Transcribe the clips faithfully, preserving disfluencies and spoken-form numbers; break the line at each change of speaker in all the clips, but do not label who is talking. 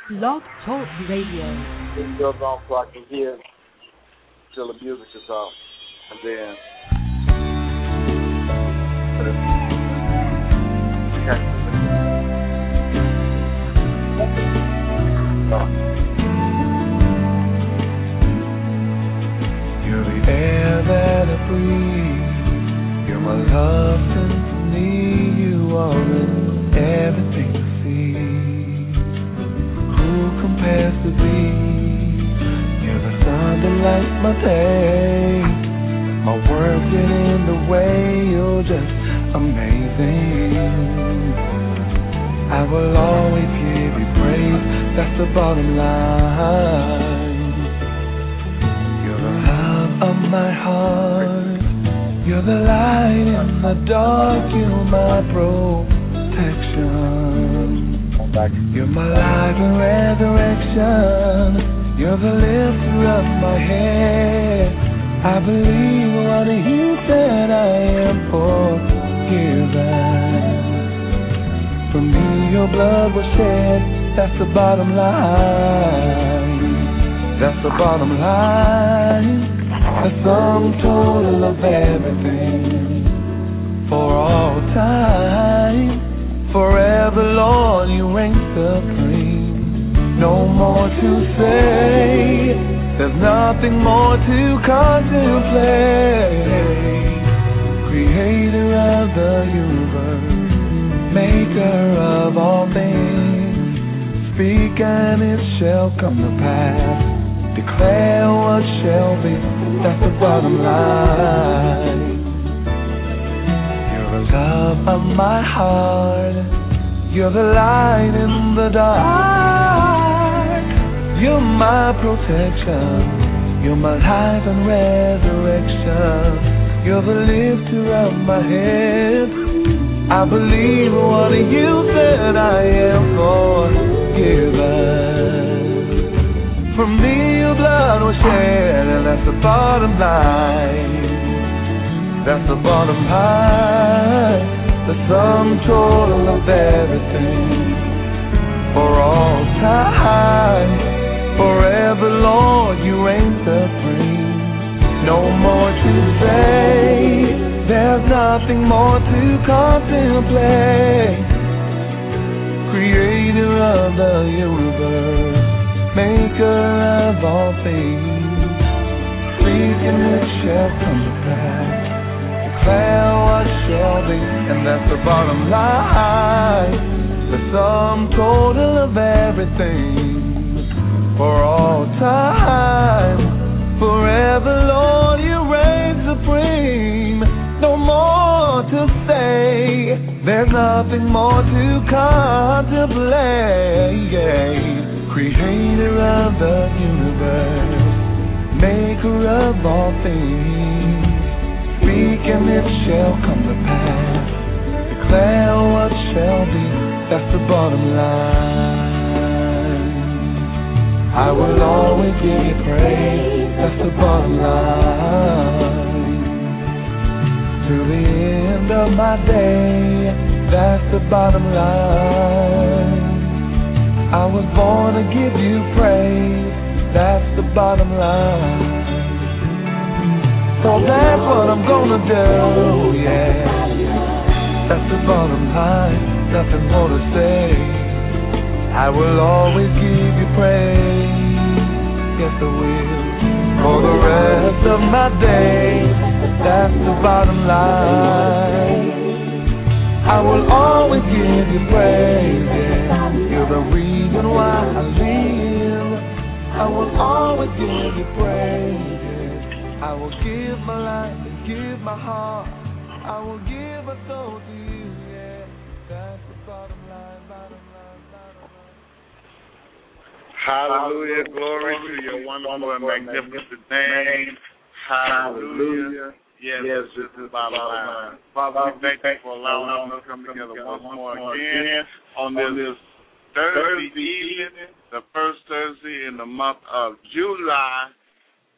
Blog Talk Radio.
It goes on so I can hear till the music is off. And then
you're the air that I breathe. You're my love symphony. You are everything to see. Who compares to thee? You're the sun that lights my day. My world get in the way. You're just amazing. I will always give you praise. That's the bottom line. You're the love of my heart. You're the light in the dark. You're my protection. You're my life and resurrection. You're the lifter of my head. I believe what you said. I am forgiven. For me your blood was shed. That's the bottom line. That's the bottom line. The sum total of everything. For all time. Forever, Lord, you reign supreme. No more to say. There's nothing more to contemplate. Creator of the universe, maker of all things. Speak and it shall come to pass. Declare what shall be. That's the bottom line. You're the love of my heart. You're the light in the dark. You're my protection. You're my life and resurrection. You're the lifter of my head. I believe what you said. I am forgiven. For me your blood was shed. And that's the bottom line. That's the bottom line. The sum total of everything. For all time. Forever, Lord, you reign supreme. No more to say. There's nothing more to contemplate. Creator of the universe, maker of all things. Speak and it shall come to pass. Declare what shall be, and that's the bottom line. The sum total of everything. For all time, forever, Lord, you reign supreme. No more to say. There's nothing more to contemplate. Creator of the universe, maker of all things. Speak and it shall come to pass. Declare what shall be. That's the bottom line. I will always give you praise. That's the bottom line. To the end of my day. That's the bottom line. I was born to give you praise. That's the bottom line. So that's what I'm gonna do, yeah. That's the bottom line. Nothing more to say. I will always give you praise. Yes, I will. For the rest of my days. That's the bottom line. I will always give you praise, yeah. You're the reason why I live. I will always give you praise, yeah. I will give my life and give my heart. I will give a soul to you, yeah. That's the bottom line, bottom line, bottom line.
hallelujah, glory to your wonderful and magnificent name. Hallelujah. Yes, yes, this is bottom line. Father, we thank you for allowing us to come together once more again on this Thursday evening, the first Thursday in the month of July,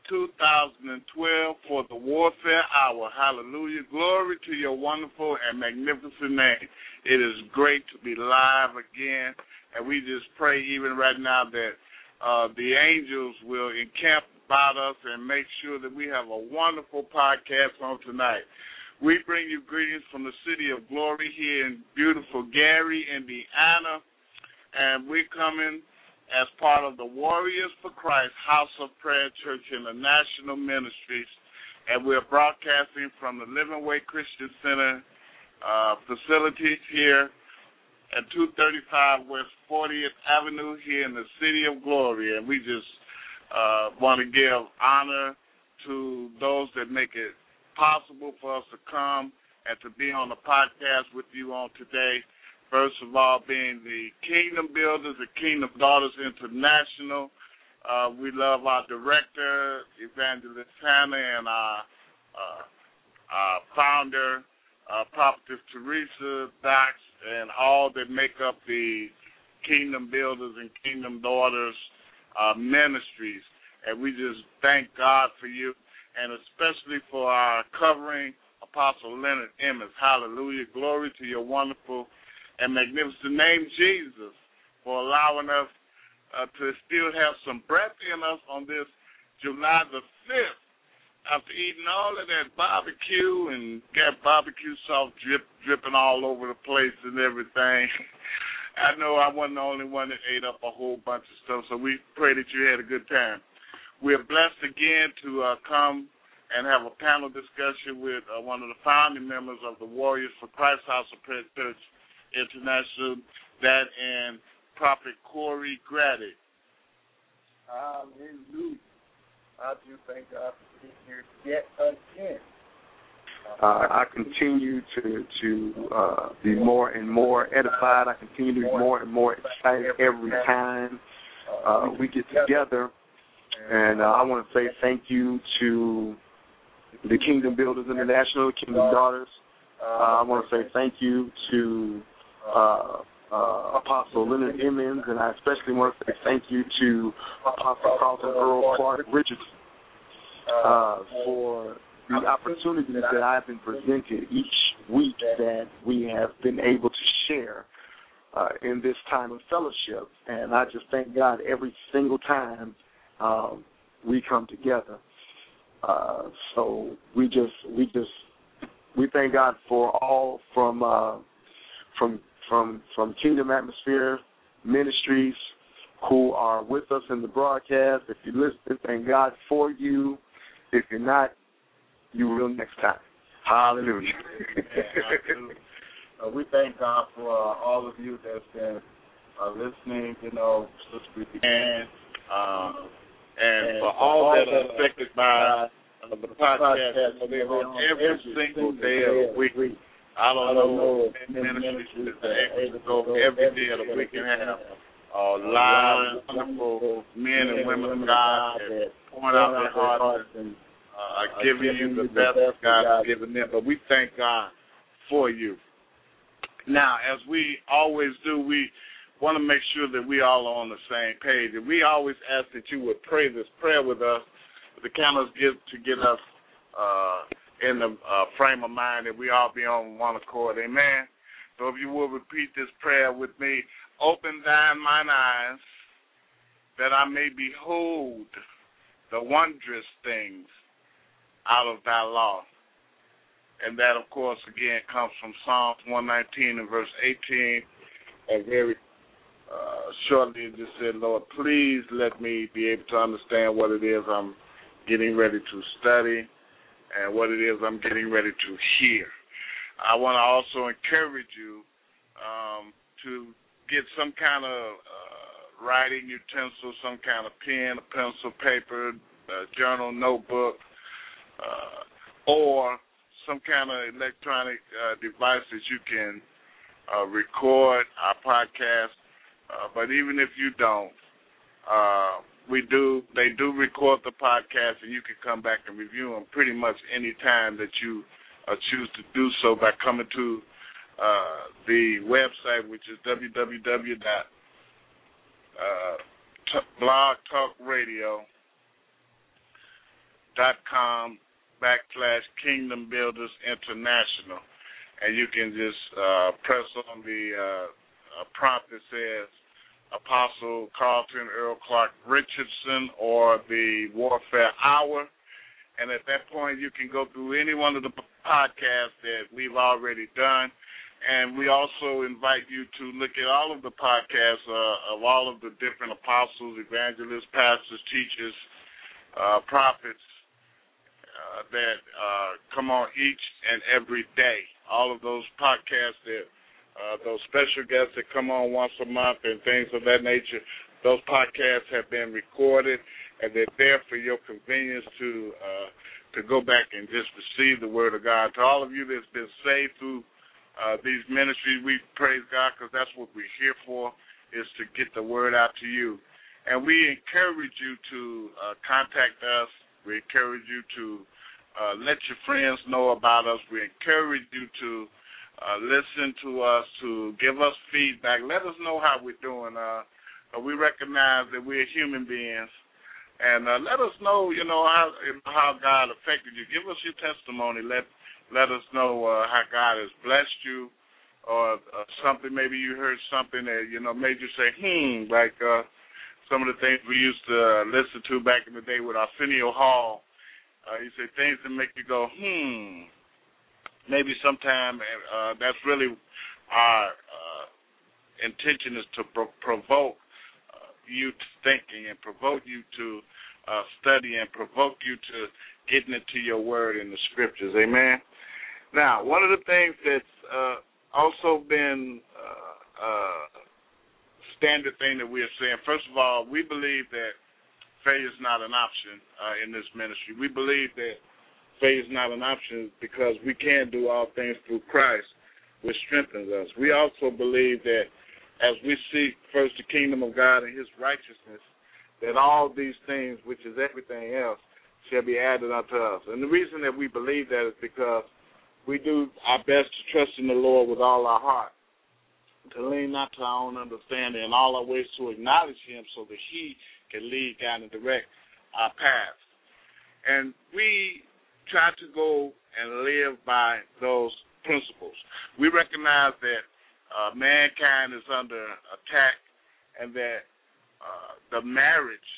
two thousand twelve for the Warfare Hour. Hallelujah. Glory to your wonderful and magnificent name. It is great to be live again, and we just pray even right now that uh, the angels will encamp about us and make sure that we have a wonderful podcast on tonight. We bring you greetings from the city of glory here in beautiful Gary, Indiana, and we're coming as part of the Warriors for Christ House of Prayer Church International Ministries, and we're broadcasting from the Living Way Christian Center uh, facilities here at two thirty-five West fortieth Avenue here in the City of Glory, and we just uh, want to give honor to those that make it possible for us to come and to be on the podcast with you on today. First of all, being the Kingdom Builders, the Kingdom Daughters International. Uh, we love our director, Evangelist Hannah, and our, uh, our founder, uh, Prophetess Teresa, Dax, and all that make up the Kingdom Builders and Kingdom Daughters uh, ministries. And we just thank God for you, and especially for our covering, Apostle Leonard Emmons. Hallelujah. Glory to your wonderful and magnificent name, Jesus, for allowing us uh, to still have some breath in us on this July the fifth, after eating all of that barbecue and got barbecue sauce drip, dripping all over the place and everything. I know I wasn't the only one that ate up a whole bunch of stuff, so we pray that you had a good time. We're blessed again to uh, come and have a panel discussion with uh, one of the founding members of the Warriors for Christ House of Prayer Church International, that and Prophet Corey Grady.
Hallelujah. I do thank God for being here yet again.
Uh, I continue to to uh, be more and more edified. I continue to be more and more excited every time uh, we get together. And uh, I want to say thank you to the Kingdom Builders International, Kingdom Daughters. Uh, I want to say thank you to Uh, uh, Apostle Leonard Emmons, and I especially want to say thank you to Apostle Carlton Earl Clark Richardson uh, for the opportunities that I've been presented each week that we have been able to share uh, in this time of fellowship. And I just thank God every single time um, we come together. Uh, so we just we just we thank God for all from uh, from From from Kingdom Atmosphere Ministries who are with us in the broadcast. If you listen, thank God for you. If you're not, you will next time. Hallelujah.
uh, we thank God for uh, all of you that's been uh, listening, you know, Sister
and, um, and, and for all, all that are affected by uh, the podcast, they're on every single day of the week. I don't, I don't know if ministries that are able to go every day of the week and have uh, live, wonderful men and women of God that point out their hearts and uh, are giving you the best God has given them. But we thank God for you. Now, as we always do, we want to make sure that we all are on the same page. And we always ask that you would pray this prayer with us, the candles get to get us uh, in the uh, frame of mind that we all be on one accord. Amen. So if you will repeat this prayer with me. Open thine mine eyes that I may behold the wondrous things out of thy law. And that, of course, again, comes from Psalms one nineteen and verse eighteen. And very uh, shortly it just said, Lord, please let me be able to understand what it is I'm getting ready to study and what it is I'm getting ready to hear. I want to also encourage you um, to get some kind of uh, writing utensil, some kind of pen, a pencil, paper, a journal, notebook, uh, or some kind of electronic uh, device that you can uh, record our podcast. Uh, but even if you don't, uh, We do. They do record the podcast, and you can come back and review them pretty much any time that you uh, choose to do so by coming to uh, the website, which is w w w dot blog talk radio dot com backslash Kingdom Builders International. And you can just uh, press on the uh, uh, prompt that says Apostle Carlton Earl Clark Richardson or the Warfare Hour. And at that point, you can go through any one of the podcasts that we've already done. And we also invite you to look at all of the podcasts uh, of all of the different apostles, evangelists, pastors, teachers, uh, prophets uh, that uh, come on each and every day. All of those podcasts, that uh, those special guests that come on once a month and things of that nature, those podcasts have been recorded, and they're there for your convenience to uh, to go back and just receive the Word of God. To all of you that's been saved through uh, these ministries, we praise God, because that's what we're here for, is to get the Word out to you. And we encourage you to uh, contact us. We encourage you to uh, let your friends know about us. We encourage you to uh, listen to us, to give us feedback. Let us know how we're doing. Uh, we recognize that we're human beings. And uh, let us know, you know, how how God affected you. Give us your testimony. Let let us know uh, how God has blessed you, or uh, something. Maybe you heard something that, you know, made you say, hmm, like uh, some of the things we used to uh, listen to back in the day with Arsenio Hall. Uh, you say things that make you go, hmm. Maybe sometime uh, that's really our uh, intention, is to pro- provoke you to thinking and provoke you to uh, study and provoke you to getting into your word in the scriptures. Amen. Now, one of the things that's uh, also been uh, uh, standard thing that we are saying, first of all, we believe that failure is not an option uh, in this ministry. We believe that failure is not an option because we can do all things through Christ, which strengthens us. We also believe that as we seek first the kingdom of God and his righteousness, that all these things, which is everything else, shall be added unto us. And the reason that we believe that is because we do our best to trust in the Lord with all our heart, to lean not to our own understanding, and all our ways to acknowledge him so that he can lead, guide, and direct our paths. And we try to go and live by those principles. We recognize that Uh, mankind is under attack, and that uh, the marriage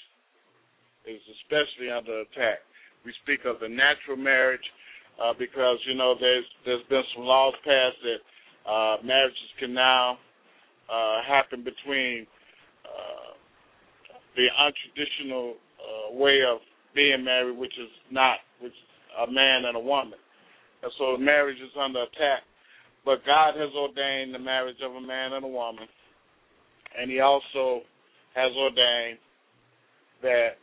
is especially under attack. We speak of the natural marriage uh, because, you know, there's there's been some laws passed that uh, marriages can now uh, happen between uh, the untraditional uh, way of being married, which is not, which is a man and a woman. And so marriage is under attack. But God has ordained the marriage of a man and a woman, and he also has ordained that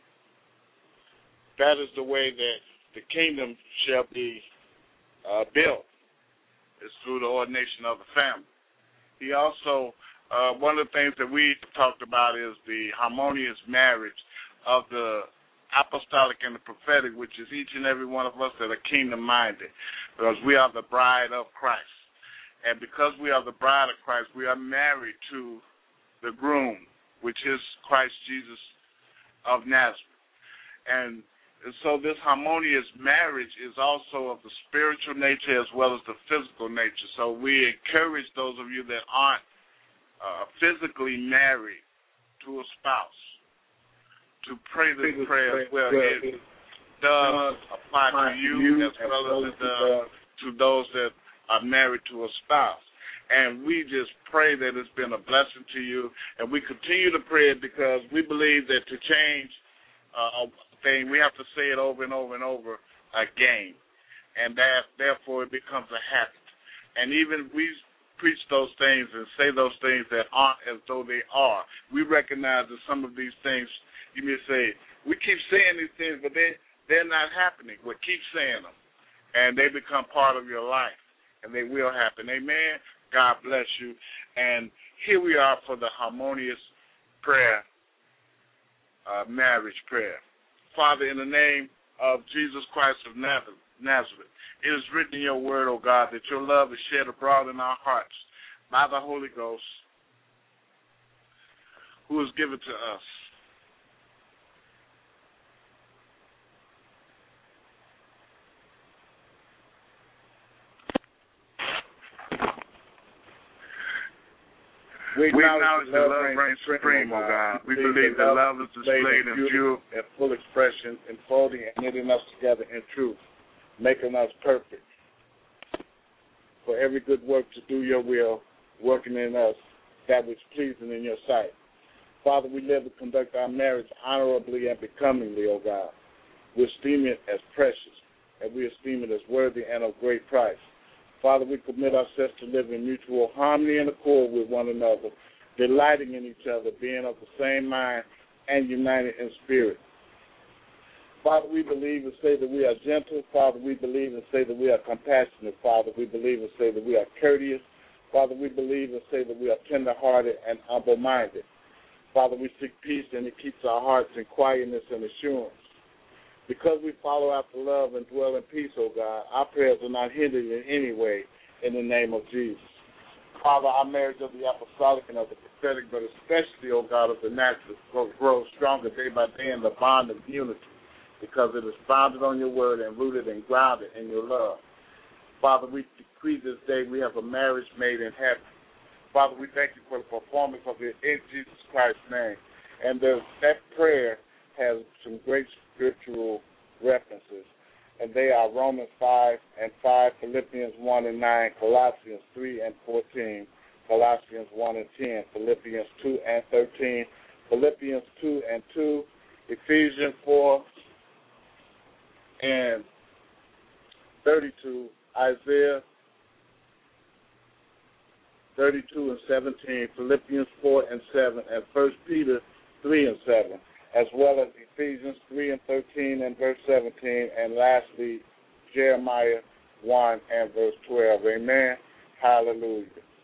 that is the way that the kingdom shall be uh, built, is through the ordination of the family. He also, uh, one of the things that we talked about is the harmonious marriage of the apostolic and the prophetic, which is each and every one of us that are kingdom-minded, because we are the bride of Christ. And because we are the bride of Christ, we are married to the groom, which is Christ Jesus of Nazareth. And so this harmonious marriage is also of the spiritual nature as well as the physical nature. So we encourage those of you that aren't uh, physically married to a spouse to pray this prayer as well. It does apply to you as well as it does to those that are married to a spouse. And we just pray that it's been a blessing to you, and we continue to pray it because we believe that to change uh, a thing, we have to say it over and over and over again, and that therefore it becomes a habit. And even we preach those things and say those things that aren't as though they are. We recognize that some of these things, you may say, we keep saying these things, but they, they're not happening. Well, keep saying them, and they become part of your life. And they will happen. Amen. God bless you. And here we are for the harmonious prayer, uh, marriage prayer. Father, in the name of Jesus Christ of Nazareth, it is written in your word, O God, that your love is shed abroad in our hearts by the Holy Ghost, who is given to us. We acknowledge that love reigns supreme, O God. We believe that love is displayed in pure and full expression, enfolding and knitting us together in truth, making us perfect. For every good work to do your will, working in us that which is pleasing in your sight. Father, we live and conduct our marriage honorably and becomingly, O God. We esteem it as precious, and we esteem it as worthy and of great price. Father, we commit ourselves to live in mutual harmony and accord with one another, delighting in each other, being of the same mind, and united in spirit. Father, we believe and say that we are gentle. Father, we believe and say that we are compassionate. Father, we believe and say that we are courteous. Father, we believe and say that we are tender-hearted and humble-minded. Father, we seek peace, and it keeps our hearts in quietness and assurance. Because we follow after love and dwell in peace, O God, our prayers are not hindered in any way in the name of Jesus. Father, our marriage of the apostolic and of the prophetic, but especially, O God, of the natural, grows stronger day by day in the bond of unity, because it is founded on your word and rooted and grounded in your love. Father, we decree this day we have a marriage made in heaven. Father, we thank you for the performance of it in Jesus Christ's name. And the, that prayer has some great scriptural references, and they are Romans five and five, Philippians one and nine, Colossians three and fourteen, Colossians one and ten, Philippians two and thirteen, Philippians two and two, Ephesians four and thirty-two, Isaiah thirty-two and seventeen, Philippians four and seven, and First Peter three and seven, as well as Ephesians three and thirteen and verse seventeen, and lastly, Jeremiah one and verse twelve. Amen. Hallelujah.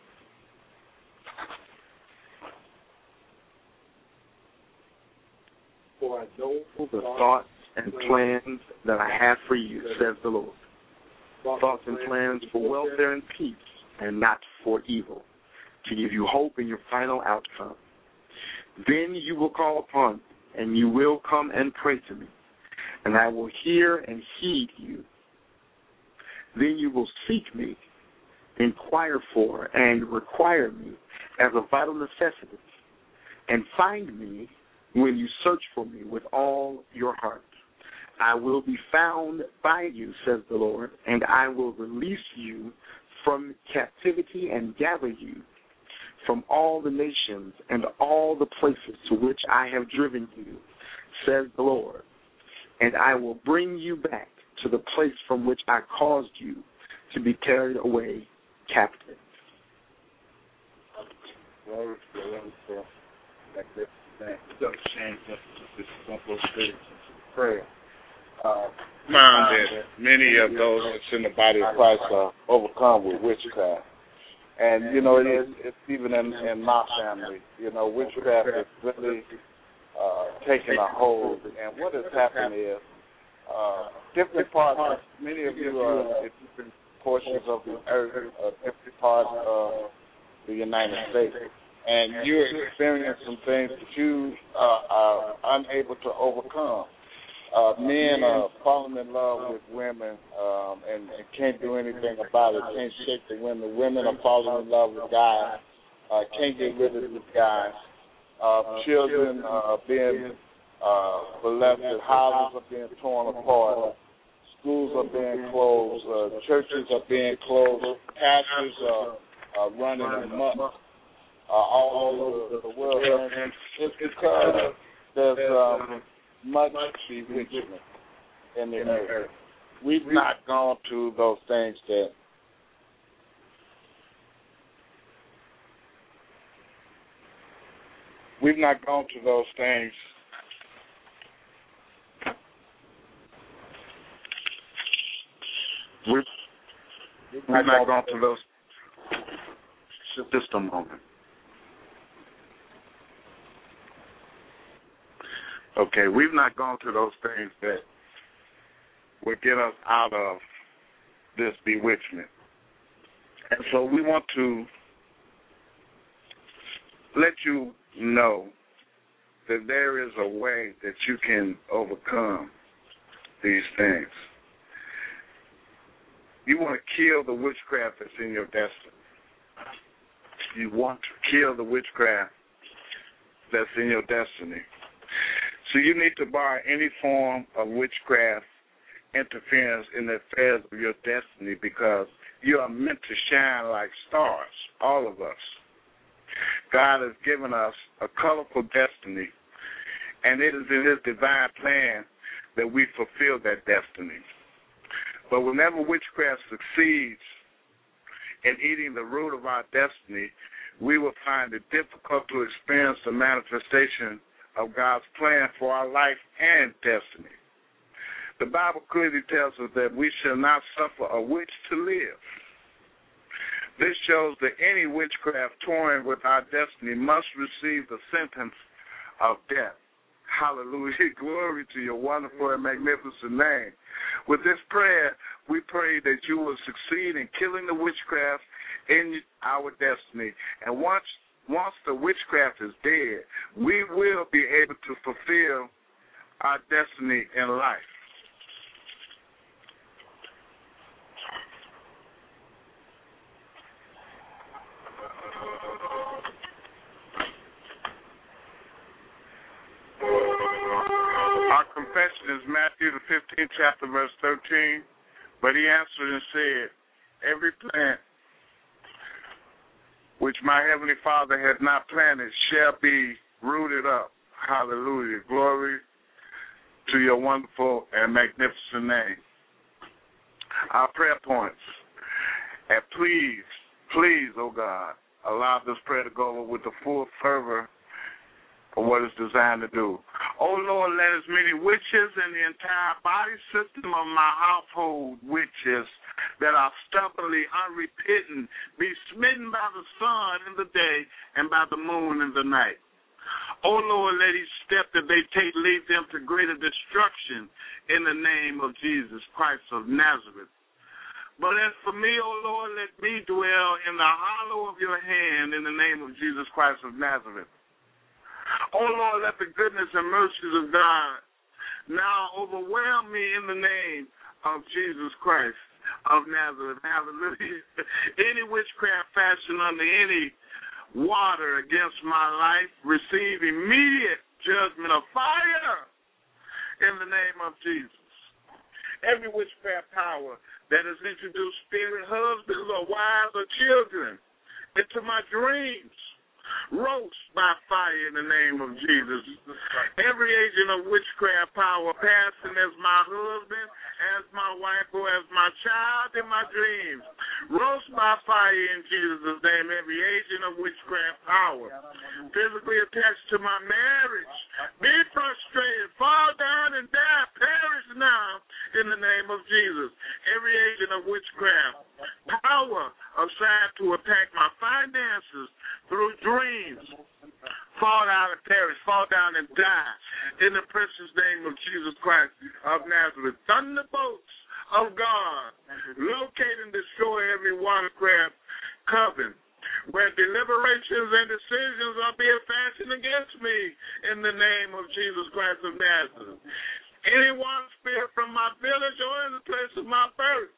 For I know the thoughts and plans that I have for you, says the Lord. Thoughts and plans for welfare and peace, and not for evil, to give you hope in your final outcome. Then you will call upon me, and you will come and pray to me, and I will hear and heed you. Then you will seek me, inquire for, and require me as a vital necessity, and find me when you search for me with all your heart. I will be found by you, says the Lord, and I will release you from captivity and gather you from all the nations and all the places to which I have driven you, says the Lord, and I will bring you back to the place from which I caused you to be carried away captive.
Glory to the Lord. Don't change this simple prayer. Uh, found that many of those that's in the body of Christ are overcome with witchcraft. And, you know, it is, it's even in, in my family, you know, witchcraft is really uh, taking a hold. And what has happened is uh, different parts, many of you are in different portions of the earth, uh, different parts of the United States. And you're experiencing some things that you uh, are unable to overcome. Uh, men are falling in love with women um, and, and can't do anything about it, can't shake the women. Women are falling in love with guys, uh, can't get rid of the guys. Uh, children are being uh, molested, houses are being torn apart, schools are being closed, uh, churches are being closed, pastors are, are running amok uh, all over the world. And it's because there's um, much bewitchment in the earth. We've not gone to those things that we've not gone to those things we've, we've not gone to those just a moment. Okay, we've not gone to those things that would get us out of this bewitchment. And so we want to let you know that there is a way that you can overcome these things. You want to kill the witchcraft that's in your destiny. you want to kill the witchcraft that's in your destiny. So you need to bar any form of witchcraft interference in the affairs of your destiny, because you are meant to shine like stars, all of us. God has given us a colorful destiny, and it is in His divine plan that we fulfill that destiny. But whenever witchcraft succeeds in eating the root of our destiny, we will find it difficult to experience the manifestation of God's plan for our life and destiny. The Bible clearly tells us that we shall not suffer a witch to live. This shows that any witchcraft toying with our destiny must receive the sentence of death. Hallelujah. Glory to your wonderful and magnificent name. With this prayer, we pray that you will succeed in killing the witchcraft in our destiny. And once once the witchcraft is dead, we will be able to fulfill our destiny in life. Our confession is Matthew the fifteenth chapter, verse thirteen. But he answered and said, every plant which my heavenly Father has not planted shall be rooted up. Hallelujah. Glory to your wonderful and magnificent name. Our prayer points. And please, please, oh God, allow this prayer to go over with the full fervor of what it's designed to do. Oh, Lord, let as many witches in the entire body system of my household, witches that are stubbornly unrepentant, be smitten by the sun in the day and by the moon in the night. Oh, Lord, let each step that they take lead them to greater destruction in the name of Jesus Christ of Nazareth. But as for me, oh, Lord, let me dwell in the hollow of your hand in the name of Jesus Christ of Nazareth. Oh, Lord, let the goodness and mercies of God now overwhelm me in the name of Jesus Christ of Nazareth. Hallelujah. Any witchcraft fashioned under any water against my life, receive immediate judgment of fire in the name of Jesus. Every witchcraft power that has introduced spirit husbands or wives or children into my dreams, roast by fire in the name of Jesus. Every agent of witchcraft power passing as my husband, as my wife, or as my child in my dreams, roast by fire in Jesus' name. Every agent of witchcraft power physically attached to my marriage, be frustrated, fall down and die, perish now in the name of Jesus. Every agent of witchcraft power assigned to attack my finances through dreams, fall down and perish, fall down and die in the precious name of Jesus Christ of Nazareth. Thunderbolts of God, locate and destroy every watercraft coven where deliberations and decisions are being fashioned against me in the name of Jesus Christ of Nazareth. Any water spirit from my village or in the place of my birth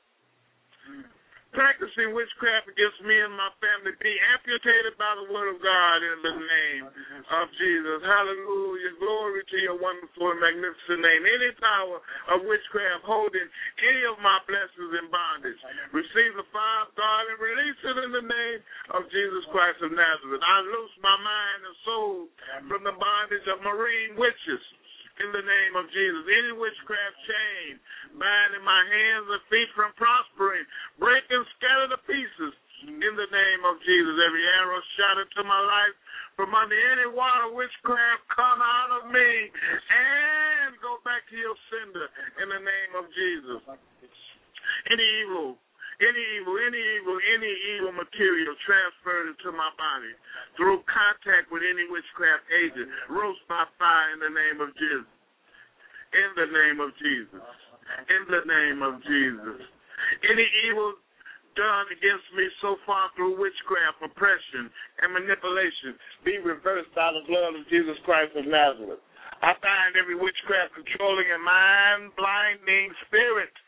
practicing witchcraft against me and my family be amputated by the word of God in the name of Jesus. Hallelujah. Glory to your wonderful and magnificent name. Any power of witchcraft holding any of my blessings in bondage, receive the fire of God and release it in the name of Jesus Christ of Nazareth. I loose my mind and soul from the bondage of marine witches in the name of Jesus. Any witchcraft chain binding my hands and feet from prospering, break and scatter to pieces in the name of Jesus. Every arrow shot into my life from under any water witchcraft come out of me and go back to your sender in the name of Jesus. Any evil Any evil, any evil, any evil material transferred into my body through contact with any witchcraft agent, roast by fire in the name of Jesus. In the name of Jesus. In the name of Jesus. Any evil done against me so far through witchcraft, oppression, and manipulation be reversed by the blood of Jesus Christ of Nazareth. I bind every witchcraft controlling and mind-blinding spirit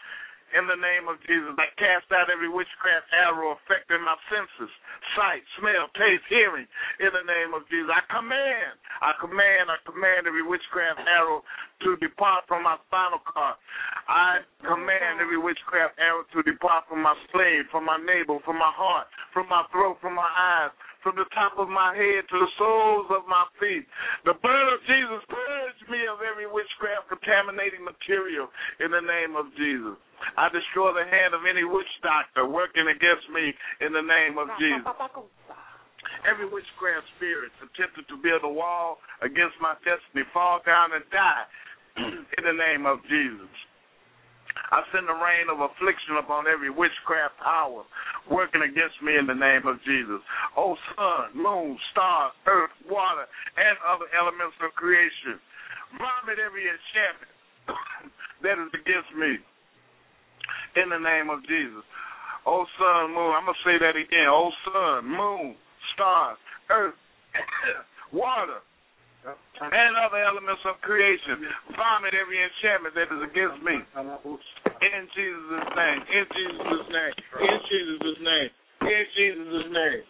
In the name of Jesus, I cast out every witchcraft arrow affecting my senses, sight, smell, taste, hearing. In the name of Jesus, I command, I command, I command every witchcraft arrow to depart from my spinal cord. I command every witchcraft arrow to depart from my spleen, from my navel, from my heart, from my throat, from my eyes, from the top of my head to the soles of my feet. The blood of Jesus purge me of every witchcraft contaminating material in the name of Jesus. I destroy the hand of any witch doctor working against me in the name of Jesus. Every witchcraft spirit attempted to build a wall against my destiny fall down and die in the name of Jesus. I send the rain of affliction upon every witchcraft power working against me in the name of Jesus. O sun, moon, stars, earth, water, and other elements of creation, vomit every enchantment that is against me in the name of Jesus. O sun, moon, I'm going to say that again. O sun, moon, stars, earth, water, and other elements of creation, vomit every enchantment that is against me. In Jesus' name, in Jesus' name, in Jesus' name, in Jesus' name.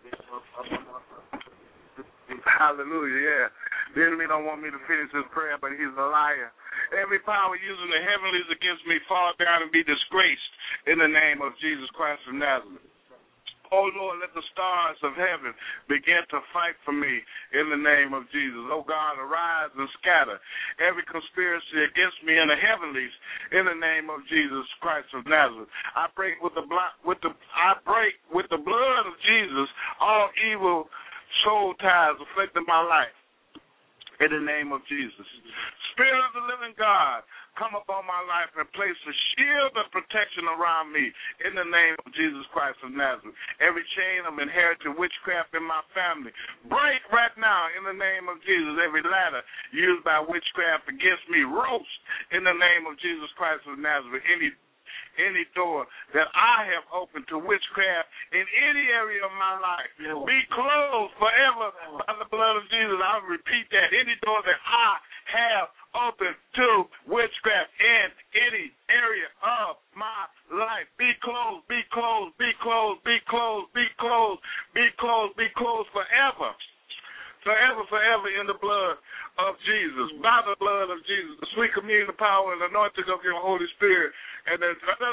Hallelujah, yeah. The enemy don't want me to finish this prayer, but he's a liar. Every power using the heavenlies against me fall down and be disgraced in the name of Jesus Christ of Nazareth. Oh, Lord, let the stars of heaven begin to fight for me in the name of Jesus. Oh, God, arise and scatter every conspiracy against me in the heavenlies in the name of Jesus Christ of Nazareth. I break with the blood, with the I break with the blood of Jesus all evil soul ties affecting my life in the name of Jesus. Spirit of the living God, come upon my life and place a shield of protection around me in the name of Jesus Christ of Nazareth. Every chain of inherited witchcraft in my family, break right now in the name of Jesus. Every ladder used by witchcraft against me, roast in the name of Jesus Christ of Nazareth. Any Any door that I have opened to witchcraft in any area of my life be closed forever by the blood of Jesus. I'll repeat that. Any door that I have opened to witchcraft in any area of my life be closed, be closed, be closed, be closed, be closed, be closed, be closed forever. Forever, forever in the blood of Jesus, by the blood of Jesus, the sweet communion, the power, and anointing of your Holy Spirit. And then I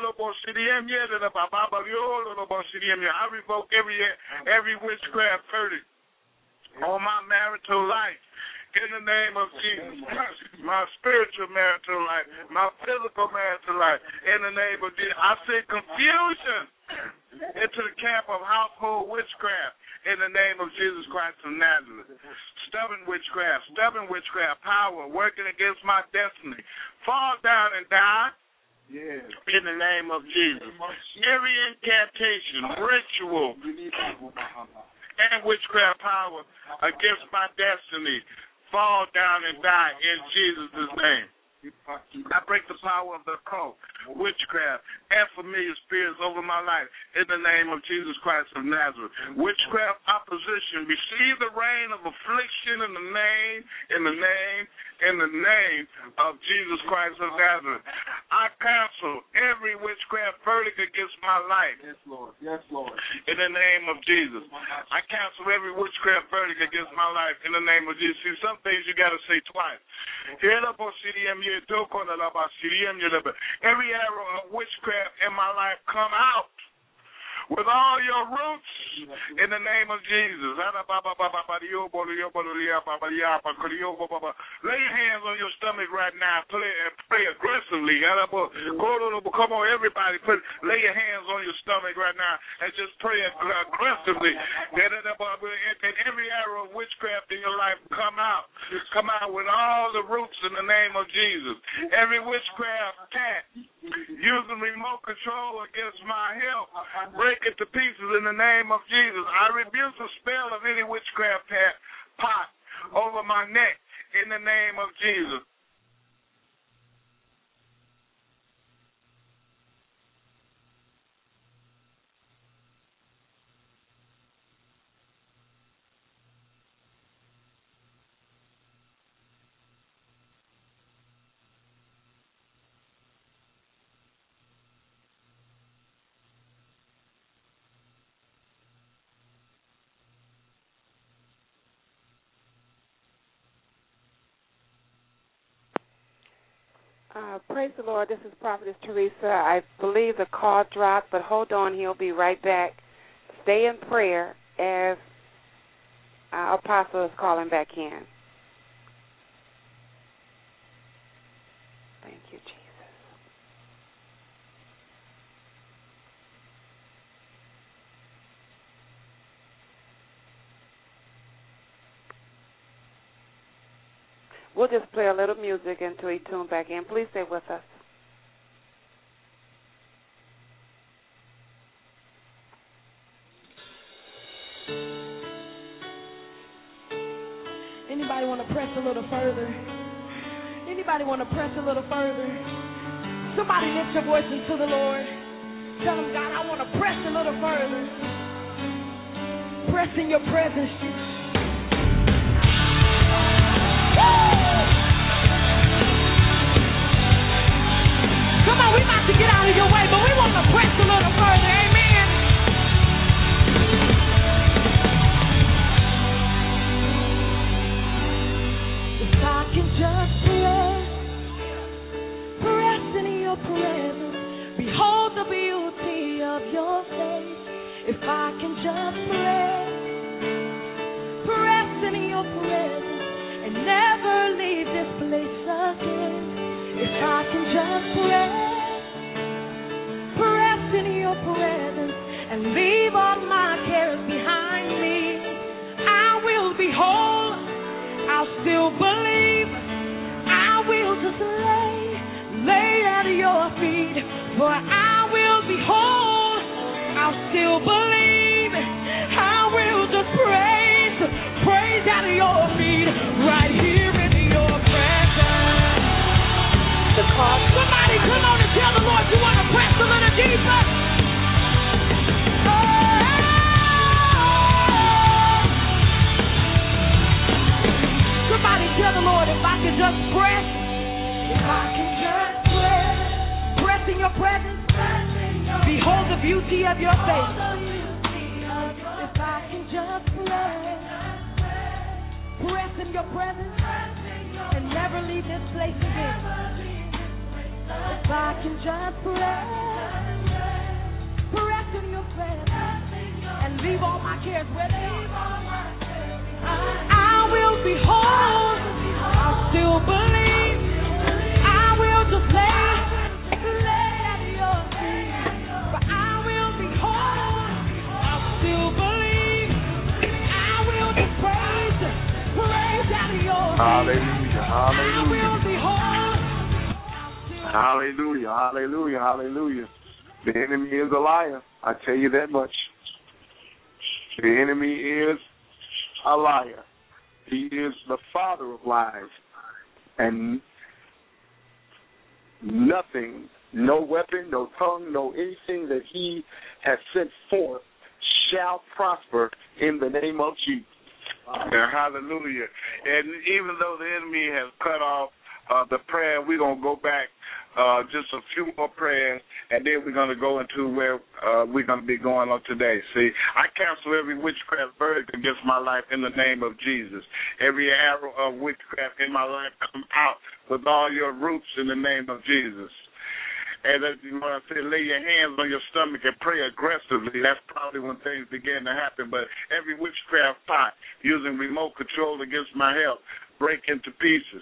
revoke every every witchcraft verdict on my marital life. In the name of Jesus, my spiritual marital life, my physical marital life, in the name of Jesus, I send confusion into the camp of household witchcraft in the name of Jesus Christ of Nazareth. Stubborn witchcraft, stubborn witchcraft power working against my destiny, fall down and die. Yes. In the name of Jesus. Every incantation, ritual, and witchcraft power against my destiny, fall down and die in Jesus' name. I break the power of the occult, witchcraft, and familiar spirits over my life in the name of Jesus Christ of Nazareth. Witchcraft opposition, receive the reign of affliction in the name, in the name, in the name of Jesus Christ of Nazareth. I cancel every witchcraft verdict against my life.
Yes, Lord. Yes, Lord.
In the name of Jesus. I cancel every witchcraft verdict against my life in the name of Jesus. See, some things you got to say twice. Every arrow of witchcraft in my life come out with all your roots in the name of Jesus. Lay your hands on your stomach right now. Pray, pray aggressively. Come on, everybody. Put, lay your hands on your stomach right now and just pray aggressively. And every arrow of witchcraft in your life come out. Come out with all the roots in the name of Jesus. Every witchcraft cat using remote control against my health, break it to pieces in the name of Jesus. I rebuke the spell of any witchcraft pot over my neck in the name of Jesus.
Uh, praise the Lord. This is Prophetess Teresa. I believe the call dropped, but hold on. He'll be right back. Stay in prayer as our apostle is calling back in. Thank you, Jesus. We'll just play a little music until he tunes back in. Please stay with us.
Anybody want to press a little further? Anybody want to press a little further? Somebody lift your voice into the Lord. Tell him, God, I want to press a little further. Press in your presence. Come on, we about to get out of your way, but we want to press a little further. Amen. If I can just press, press in your presence, behold the beauty of your face. If I can just press, press in your presence, and never leave this place again. If I can just press, press in your presence, and leave all my cares behind me, I will be whole. I'll still believe. I will just lay, lay at your feet, for I will be whole. I'll still believe. I will just praise, praise at your feet, right here in your presence. Somebody come on and tell the Lord you want to press a little deeper. Oh. Somebody tell the Lord, if I can just press, if I can just press, press in your presence, behold the beauty of your face. If I can just press, press in your presence, and never leave this place again. If I can just press, press in your presence, and leave all my cares where they are, I will be whole. I'll still believe. I will just lay, lay at your feet, but I will be whole. I'll still believe. I will just praise, praise at your feet.
Hallelujah, hallelujah.
I will be whole.
Hallelujah, hallelujah, hallelujah. The enemy is a liar. I tell you that much. The enemy is a liar. He is the father of lies. And nothing, no weapon, no tongue, no anything that he has sent forth shall prosper in the name of Jesus.
Yeah, hallelujah. And even though the enemy has cut off uh, the prayer, we're going to go back uh, just a few more prayers, and then we're going to go into where uh, we're going to be going on today. See, I cancel every witchcraft verdict against my life in the name of Jesus. Every arrow of witchcraft in my life come out with all your roots in the name of Jesus. And as you want to say, lay your hands on your stomach and pray aggressively. That's probably when things begin to happen. But every witchcraft pot using remote control against my health, break into pieces.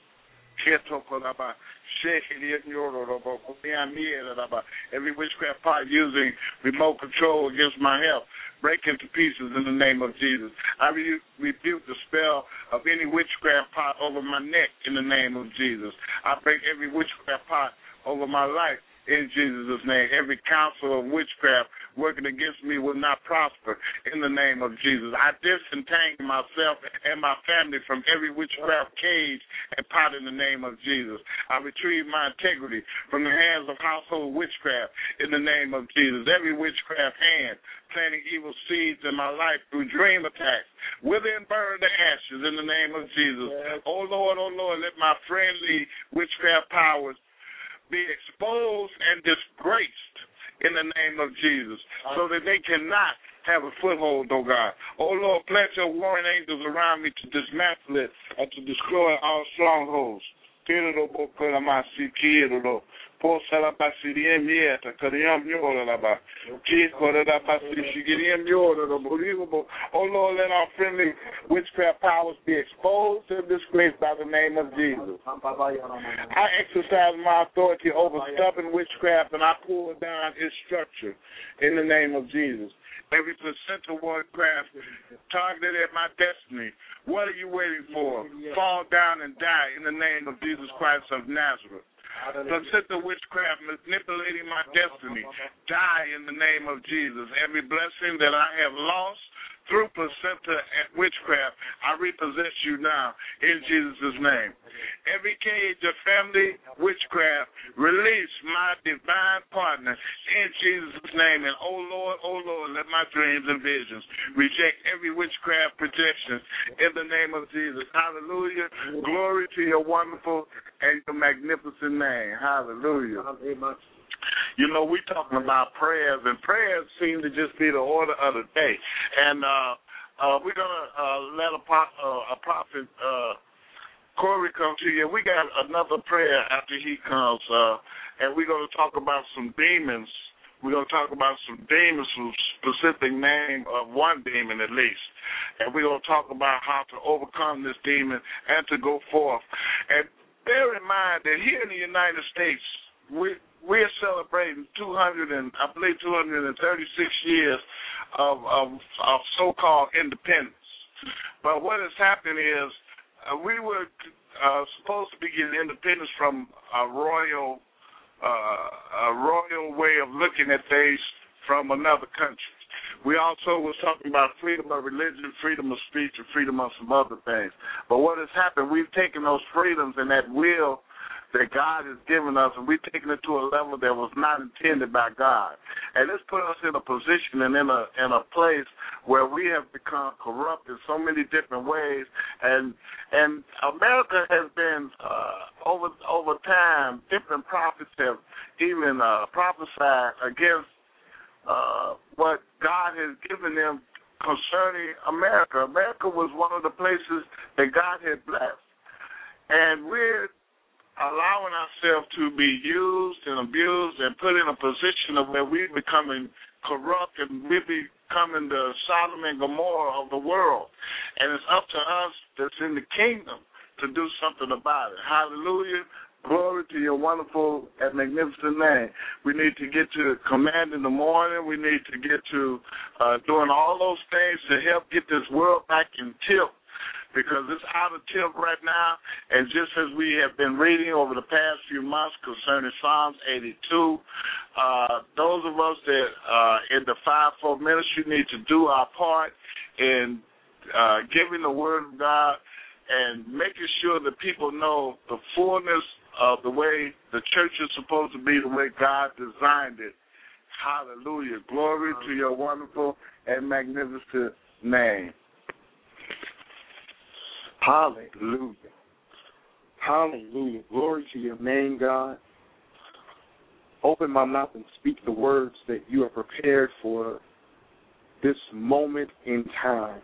Every witchcraft pot using remote control against my health, break into pieces in the name of Jesus. I re- rebuke the spell of any witchcraft pot over my neck in the name of Jesus. I break every witchcraft pot over my life in Jesus' name. Every counsel of witchcraft working against me will not prosper in the name of Jesus. I disentangle myself and my family from every witchcraft cage and pot in the name of Jesus. I retrieve my integrity from the hands of household witchcraft in the name of Jesus. Every witchcraft hand planting evil seeds in my life through dream attacks, wither and burn the ashes in the name of Jesus. Yes. Oh Lord, oh Lord, let my friendly witchcraft powers be exposed and disgraced in the name of Jesus, so that they cannot have a foothold, oh God. Oh Lord, plant your warring angels around me to dismantle it and to destroy all strongholds. Kero Boko Lama Sikiro, Posala Pasirium Yeta, Kariam Yola, Kiko da Pasirium Yola, Believable. Oh Lord, let our friendly witchcraft powers be exposed and disgraced by the name of Jesus. I exercise my authority over stubborn witchcraft and I pull down its structure in the name of Jesus. Every placenta witchcraft targeted at my destiny. What are you waiting for? Fall down and die in the name of Jesus Christ of Nazareth. Placenta witchcraft manipulating my destiny. Die in the name of Jesus. Every blessing that I have lost through placenta and witchcraft, I repossess you now in Jesus' name. Every cage of family witchcraft, release my divine partner in Jesus' name. And oh Lord, oh Lord, let my dreams and visions reject every witchcraft projection in the name of Jesus. Hallelujah. Glory to your wonderful and your magnificent name. Hallelujah. You know, we're talking about prayers, and prayers seem to just be the order of the day. And uh, uh, we're going to uh, let a, uh, a prophet, uh, Corey, come to you. We got another prayer after he comes, uh, and we're going to talk about some demons. We're going to talk about some demons, some specific name of one demon at least. And we're going to talk about how to overcome this demon and to go forth. And bear in mind that here in the United States, we We're celebrating two hundred and I believe two hundred thirty-six years of, of, of so-called independence. But what has happened is uh, we were uh, supposed to be getting independence from a royal, uh, a royal way of looking at things from another country. We also was talking about freedom of religion, freedom of speech, and freedom of some other things. But what has happened, we've taken those freedoms and that will that God has given us, and we've taken it to a level that was not intended by God. And it's put us in a position and in a in a place where we have become corrupt in so many different ways. And and America has been, uh, over over time, different prophets have even uh, prophesied against uh, what God has given them concerning America. America was one of the places that God had blessed. And we're allowing ourselves to be used and abused and put in a position of where we're becoming corrupt and we're becoming the Sodom and Gomorrah of the world. And it's up to us that's in the kingdom to do something about it. Hallelujah. Glory to your wonderful and magnificent name. We need to get to command in the morning. We need to get to uh, doing all those things to help get this world back in tilt, because it's out of tilt right now. And just as we have been reading over the past few months concerning Psalms eighty-two, uh, those of us that are uh, in the fivefold ministry need to do our part in uh, giving the word of God and making sure that people know the fullness of the way the church is supposed to be, the way God designed it. Hallelujah. Glory to your wonderful and magnificent name.
Hallelujah. Hallelujah. Glory to your name, God. Open my mouth and speak the words that you have prepared for this moment in time,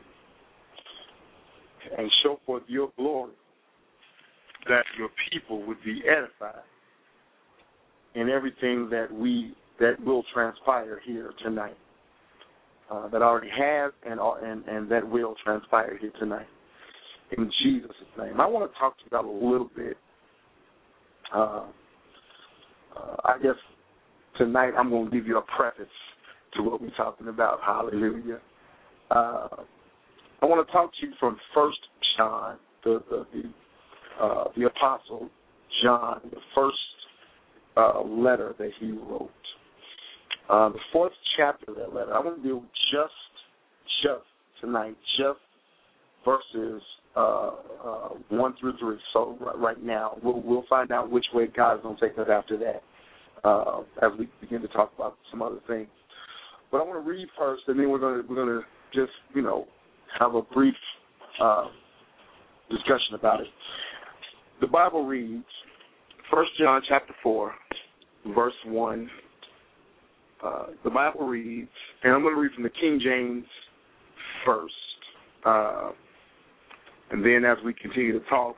and show forth your glory, that your people would be edified in everything that we that will transpire here tonight, uh, that already has and, and and that will transpire here tonight. In Jesus' name. I want to talk to you about a little bit. Uh, uh, I guess tonight I'm going to give you a preface to what we're talking about. Hallelujah. Uh, I want to talk to you from First John, the the the, uh, the Apostle John, the first uh, letter that he wrote. Uh, the fourth chapter of that letter. I want to deal with just, just tonight, just verses Uh, uh, one through three. So right, right now, we'll we'll find out which way God's going to take us after that, uh, as we begin to talk about some other things. But I want to read first, and then we're going to we're going to just you know have a brief uh, discussion about it. The Bible reads, First John chapter four, verse one. Uh, the Bible reads, and I'm going to read from the King James first. Uh, And then as we continue to talk,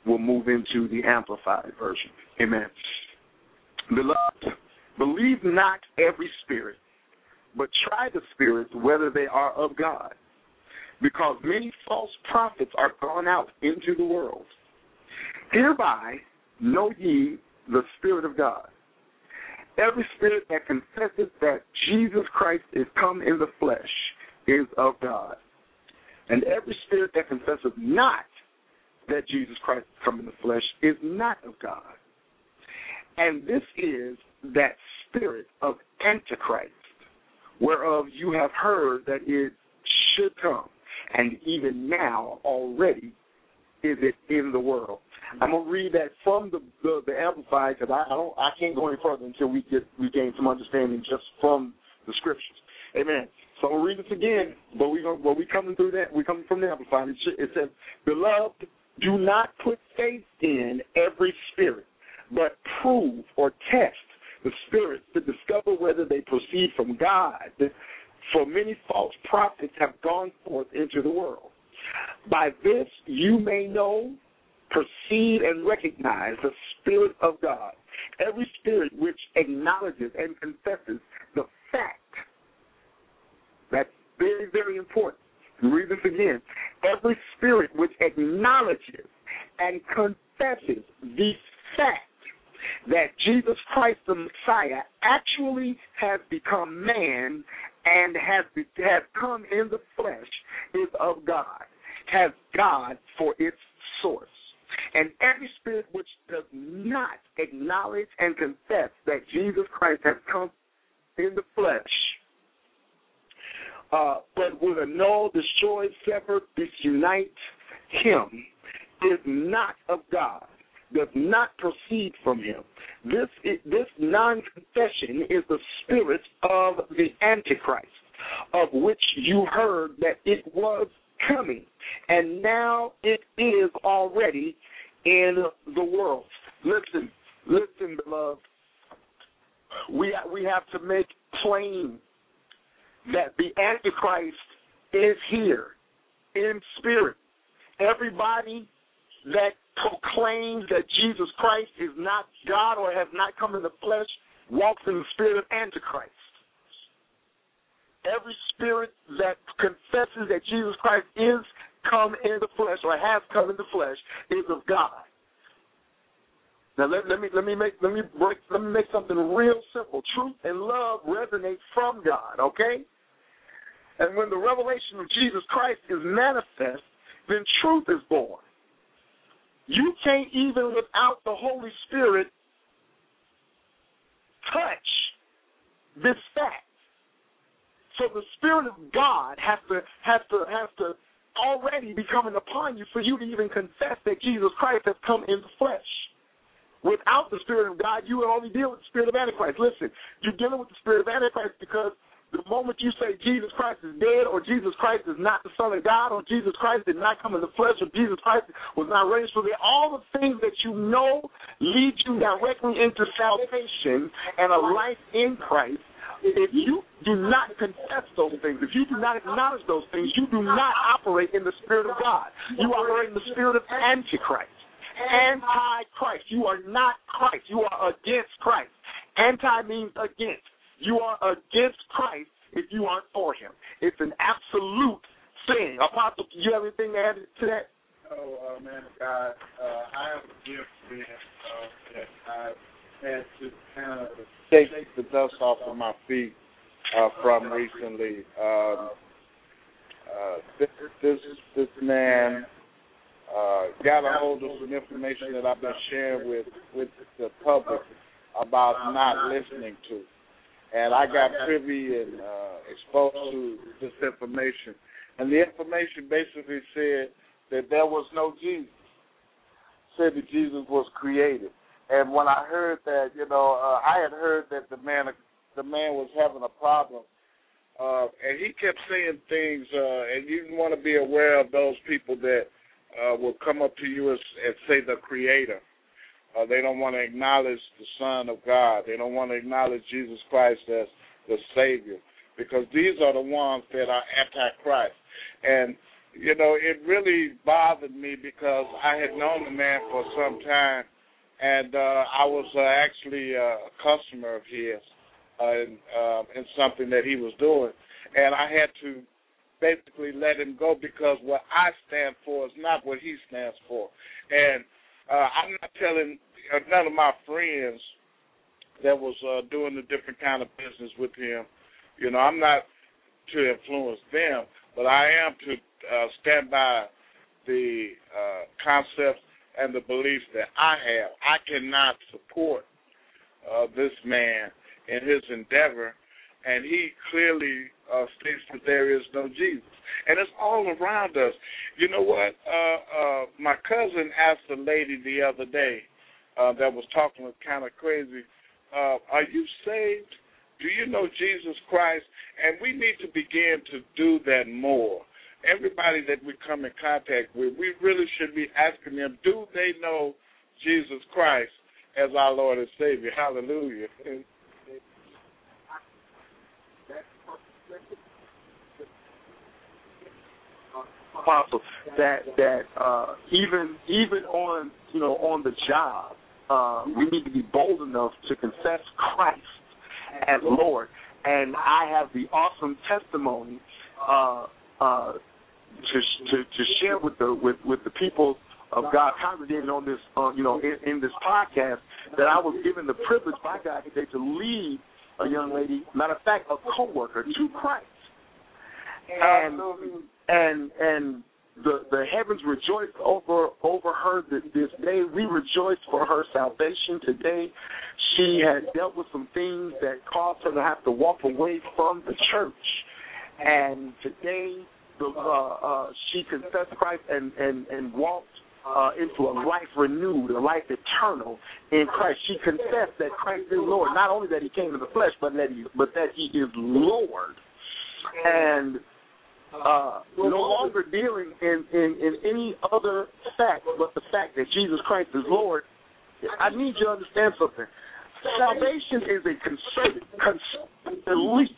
we'll move into the Amplified version. Amen. Beloved, believe not every spirit, but try the spirits whether they are of God, because many false prophets are gone out into the world. Hereby know ye the Spirit of God. Every spirit that confesses that Jesus Christ is come in the flesh is of God. And every spirit that confesses not that Jesus Christ is come in the flesh is not of God. And this is that spirit of Antichrist, whereof you have heard that it should come, and even now already is it in the world. I'm gonna read that from the the, the Amplified, because I, I don't I can't go any further until we get we gain some understanding just from the scriptures. Amen. So I'll read this again, but we gonna well we coming through that we coming from the Amplified. It, it says, "Beloved, do not put faith in every spirit, but prove or test the spirits to discover whether they proceed from God. For many false prophets have gone forth into the world. By this you may know, perceive, and recognize the Spirit of God. Every spirit which acknowledges and confesses the fact." That's very, very important. Read this again. Every spirit which acknowledges and confesses the fact that Jesus Christ the Messiah actually has become man and has, has come in the flesh is of God, has God for its source. And every spirit which does not acknowledge and confess that Jesus Christ has come in the flesh, uh, but will annul, destroy, sever, disunite him, is not of God, does not proceed from him. This this non-confession is the spirit of the Antichrist, of which you heard that it was coming, and now it is already in the world. Listen, listen, beloved. We we have to make plain that the Antichrist is here in spirit. Everybody that proclaims that Jesus Christ is not God or has not come in the flesh walks in the spirit of Antichrist. Every spirit that confesses that Jesus Christ is come in the flesh or has come in the flesh is of God. Now let, let me let me make let me break let me make something real simple. Truth and love resonate from God, okay? And when the revelation of Jesus Christ is manifest, then truth is born. You can't even without the Holy Spirit touch this fact. So the Spirit of God has to has to has to already be coming upon you for you to even confess that Jesus Christ has come in the flesh. Without the Spirit of God, you will only deal with the Spirit of Antichrist. Listen, you're dealing with the Spirit of Antichrist because the moment you say Jesus Christ is dead, or Jesus Christ is not the Son of God, or Jesus Christ did not come in the flesh, or Jesus Christ was not raised from the dead, all the things that you know lead you directly into salvation and a life in Christ. If you do not confess those things, if you do not acknowledge those things, you do not operate in the Spirit of God. You operate in the spirit of Antichrist. Anti-Christ. You are not Christ. You are against Christ. Anti means against. You are against Christ if you aren't for him. It's an absolute thing. Apostle, do you have anything to add to that?
Oh, uh, man of God, uh, I have a gift, man, uh, that I've had to kind of take the dust off of my feet uh, from recently. Um, uh, this, this, this man uh, got a hold of some information that I've been sharing with, with the public about not listening to. And I got privy and uh, exposed to this information. And the information basically said that there was no Jesus. Said that Jesus was created. And when I heard that, you know, uh, I had heard that the man the man was having a problem. Uh, and he kept saying things, uh, and you want to be aware of those people that uh, will come up to you and, and say the Creator. Uh, they don't want to acknowledge the Son of God. They don't want to acknowledge Jesus Christ as the Savior, because these are the ones that are anti-Christ. And you know, it really bothered me because I had known the man for some time, and uh, I was uh, actually uh, a customer of his uh, in, uh, in something that he was doing, and I had to basically let him go because what I stand for is not what he stands for. And uh, I'm not telling none of my friends that was uh, doing a different kind of business with him. You know, I'm not to influence them, but I am to uh, stand by the uh, concepts and the beliefs that I have. I cannot support uh, this man in his endeavor, and he clearly uh, states that there is no Jesus. And it's all around us. You know what? Uh, uh, my cousin asked a lady the other day uh, that was talking kind of crazy, uh, are you saved? Do you know Jesus Christ? And we need to begin to do that more. Everybody that we come in contact with, we really should be asking them, do they know Jesus Christ as our Lord and Savior? Hallelujah.
Apostle, that that uh, even even on you know on the job, uh, we need to be bold enough to confess Christ as Lord. And I have the awesome testimony uh, uh, to, to to share with the with, with the people of God congregating on this uh, you know in, in this podcast, that I was given the privilege by God today to lead a young lady, matter of fact, a coworker, to Christ. And and and the the heavens rejoiced over over her this, this day. We rejoiced for her salvation today. She had dealt with some things that caused her to have to walk away from the church, and today the, uh, uh, she confessed Christ and and and walked uh, into a life renewed, a life eternal in Christ. She confessed that Christ is Lord. Not only that He came in the flesh, but that He but that He is Lord, and Uh, no longer dealing in, in, in any other fact but the fact that Jesus Christ is Lord. I need you to understand something. Salvation is a concerted, concerted belief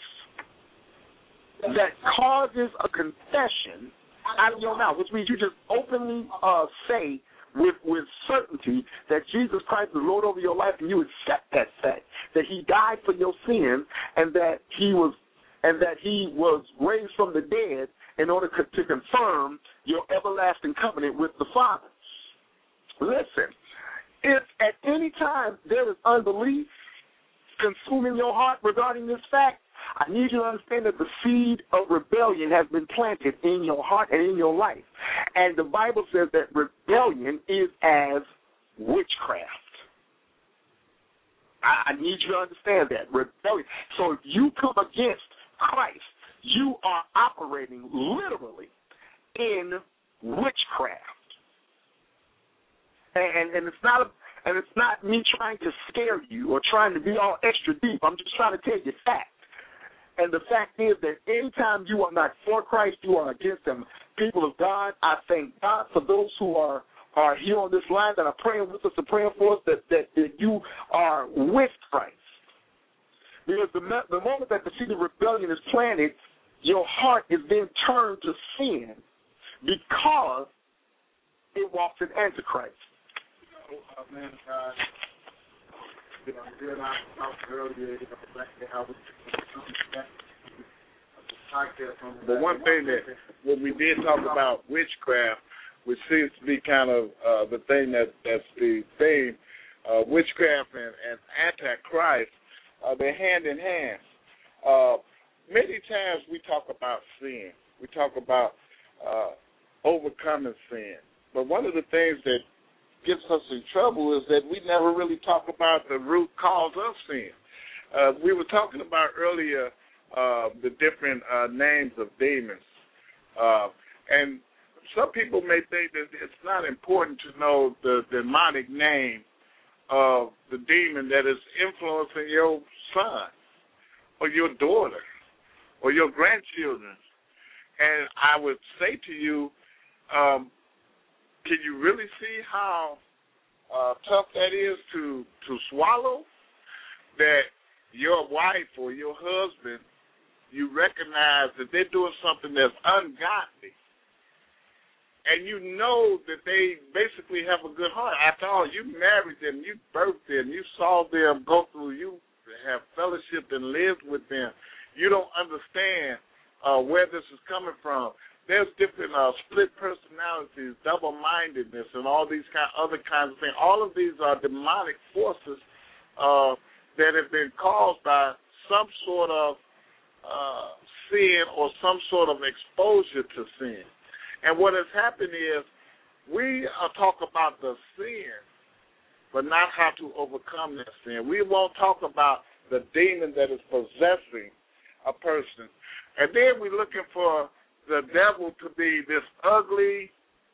that causes a confession out of your mouth, which means you just openly uh, say with, with certainty that Jesus Christ is Lord over your life, and you accept that fact, that He died for your sins, and that He was and that He was raised from the dead in order to confirm your everlasting covenant with the Father. Listen, if at any time there is unbelief consuming your heart regarding this fact, I need you to understand that the seed of rebellion has been planted in your heart and in your life. And the Bible says that rebellion is as witchcraft. I, I need you to understand that. Rebellion. So if you come against Christ, you are operating literally in witchcraft, and, and it's not a, and it's not me trying to scare you or trying to be all extra deep. I'm just trying to tell you fact. And the fact is that anytime you are not for Christ, you are against Him. People of God, I thank God for those who are are here on this line that are praying with us and praying for us, that that, that you are with Christ. Because the, the moment that the seed of rebellion is planted, your heart is then turned to sin because it walks in Antichrist.
You know, uh, man, God, you know, you and I talked earlier, you know, exactly how we
But one thing that when we did talk about witchcraft, which seems to be kind of uh, the thing that that's the theme, uh, witchcraft and, and Antichrist. Uh, they're hand in hand. Uh, many times we talk about sin. We talk about uh, overcoming sin. But one of the things that gets us in trouble is that we never really talk about the root cause of sin. Uh, we were talking about earlier uh, the different uh, names of demons. Uh, and some people may think that it's not important to know the demonic name of the demon that is influencing your son or your daughter or your grandchildren. And I would say to you, um, can you really see how uh, tough that is to, to swallow? That your wife or your husband, you recognize that they're doing something that's ungodly, and you know that they basically have a good heart. After all, you married them, you birthed them, you saw them go through, you have fellowship and lived with them. You don't understand uh, where this is coming from. There's different uh, split personalities, double-mindedness, and all these kind, other kinds of things. All of these are demonic forces uh, that have been caused by some sort of uh, sin or some sort of exposure to sin. And what has happened is we uh, talk about the sin, but not how to overcome that sin. We won't talk about the demon that is possessing a person. And then we're looking for the devil to be this ugly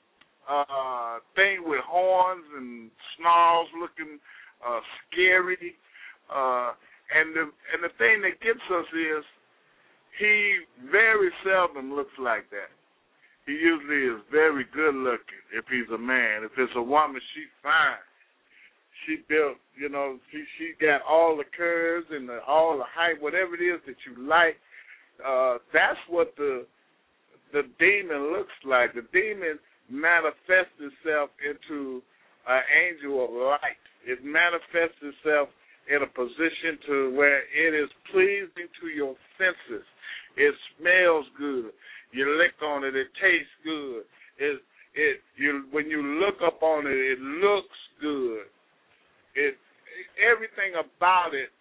uh, thing with horns and snarls, looking uh, scary. Uh, and the and the thing that gets us is he very seldom looks like that. He usually is very good looking if he's a man. If it's a woman, she's fine. She built, you know, she she got all the curves and the, all the height, whatever it is that you like. Uh, that's what the the demon looks like. The demon manifests itself into an angel of light. It manifests itself in a position to where it is pleasing to your senses. It smells good. You lick on it, it tastes good. It it you when you look up on it, it looks good. It everything about it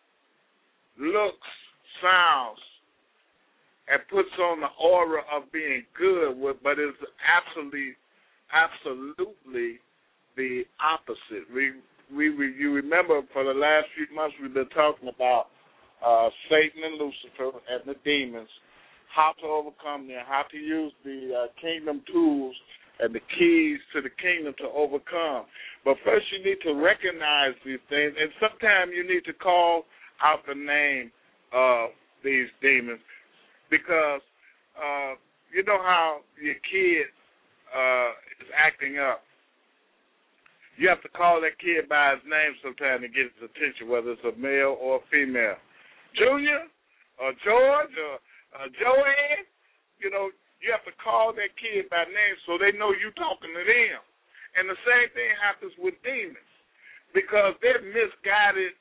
looks, sounds, and puts on the aura of being good, but is absolutely, absolutely the opposite. We, we, we, you remember for the last few months we've been talking about uh, Satan and Lucifer and the demons, how to overcome them, how to use the uh, kingdom tools and the keys to the kingdom to overcome. But first you need to recognize these things, and sometimes you need to call out the name of these demons. Because uh, you know how your kid uh, is acting up. You have to call that kid by his name sometime to get his attention, whether it's a male or a female. Junior or George or uh, Joanne, you know, you have to call that kid by name so they know you're talking to them. And the same thing happens with demons because they're misguided,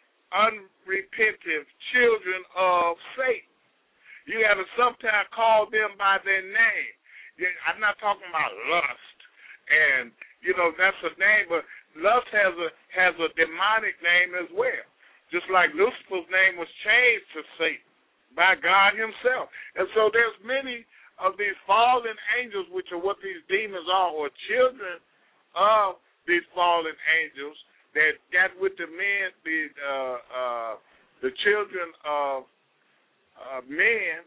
unrepentant children of Satan. You have to sometimes call them by their name. I'm not talking about lust, and you know that's a name, but lust has a has a demonic name as well. Just like Lucifer's name was changed to Satan by God Himself, and so there's many of these fallen angels, which are what these demons are, or children of these fallen angels that got with the men, the uh, uh, the children of Uh, men,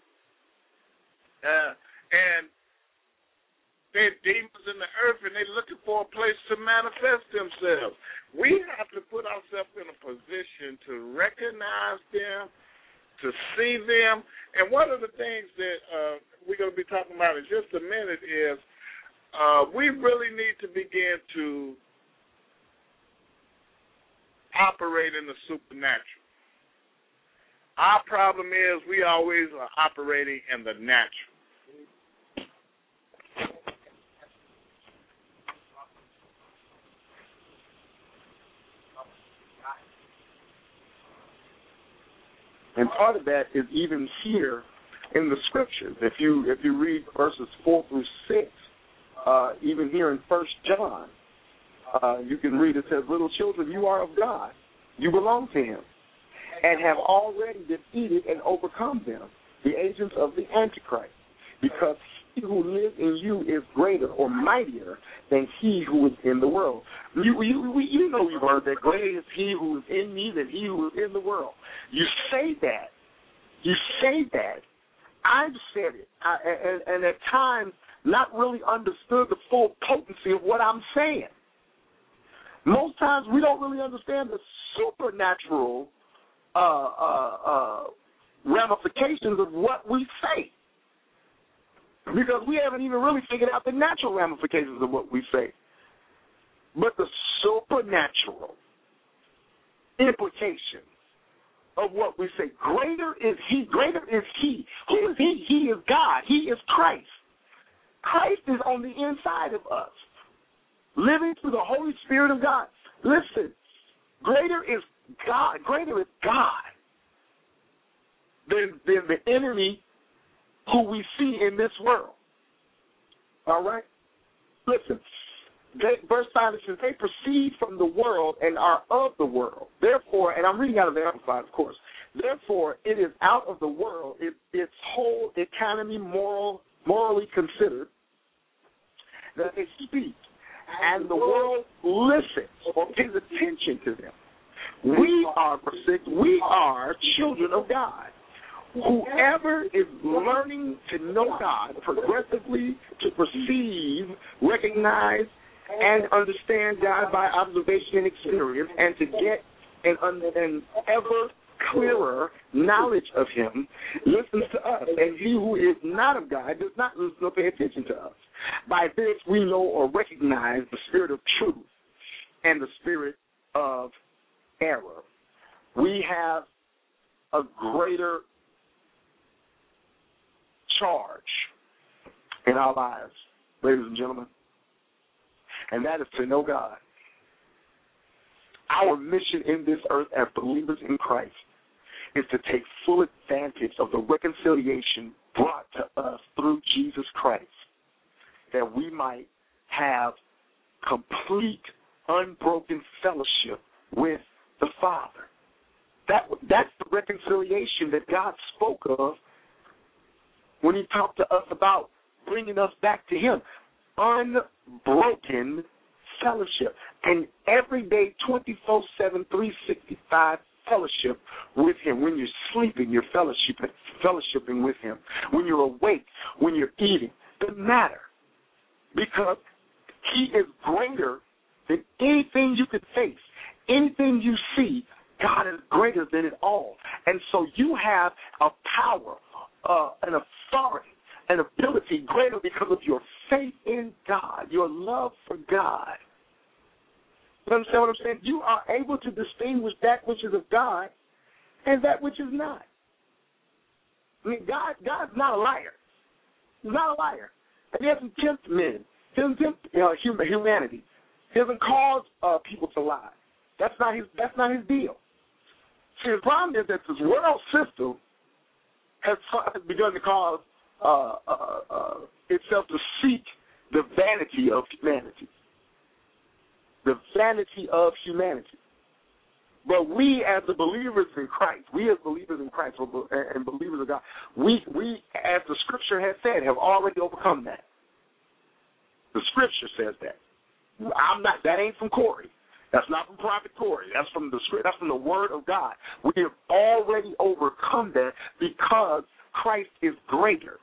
uh, and they're demons in the earth, and they're looking for a place to manifest themselves. We have to put ourselves in a position to recognize them, to see them, and one of the things that uh, we're going to be talking about in just a minute is uh, we really need to begin to operate in the supernatural. Our problem is we always are operating in the natural.
And part of that is even here in the scriptures. If you if you read verses four through six, uh, even here in First John, uh, you can read it says, "Little children, you are of God. You belong to Him, and have already defeated and overcome them, the agents of the Antichrist, because he who lives in you is greater or mightier than he who is in the world." You, you, you know you've heard that, greater is he who is in me than he who is in the world. You say that. You say that. I've said it, I, and, and at times not really understood the full potency of what I'm saying. Most times we don't really understand the supernatural Uh, uh, uh, ramifications of what we say, because we haven't even really figured out the natural ramifications of what we say. But the supernatural implications of what we say, greater is He, greater is He. Who is He? He is God. He is Christ.
Christ is on the inside of us, living through the Holy Spirit of God. Listen, greater is God, greater is God than, than the enemy who we see in this world. All right? Listen, they, verse five, it says, they proceed from the world and are of the world. Therefore, and I'm reading out of the Amplified, of course, therefore it is out of the world, it, its whole economy moral, morally considered, that they speak, and the world listens or pays attention to them. We are, we are children of God. Whoever is learning to know God progressively, to perceive, recognize, and understand God by observation and experience, and to get an, an ever clearer knowledge of Him, listens to us. And he who is not of God does not listen or pay attention to us. By this we know or recognize the spirit of truth and the spirit of error. We have a greater charge in our lives, ladies and gentlemen, and that is to know God. Our mission in this earth as believers in Christ is to take full advantage of the reconciliation brought to us through Jesus Christ, that we might have complete, unbroken fellowship with the Father. That, that's the reconciliation that God spoke of when He talked to us about bringing us back to Him. Unbroken fellowship. And every day, twenty-four seven, three sixty-five fellowship with Him. When you're sleeping, you're fellowshipping, fellowshipping with Him. When you're awake, when you're eating, doesn't matter. Because He is greater than anything you could face, anything you see. God is greater than it all. And so you have a power, uh, an authority, an ability greater because of your faith in God, your love for God. You understand what I'm saying? You are able to distinguish that which is of God and that which is not. I mean, God, God's not a liar. He's not a liar. And He doesn't tempt men. He doesn't tempt you know, humanity. He doesn't cause uh, people to lie. That's not his. That's not His deal. See, the problem is that this world system has begun to cause uh, uh, uh, itself to seek the vanity of humanity. The vanity of humanity. But we, as the believers in Christ, we as believers in Christ and believers of God, we, we, as the Scripture has said, have already overcome that. The Scripture says that. I'm not. That ain't from Corey. That's not from Prophet Corey. That's from the Script. That's from the Word of God. We have already overcome that because Christ is greater.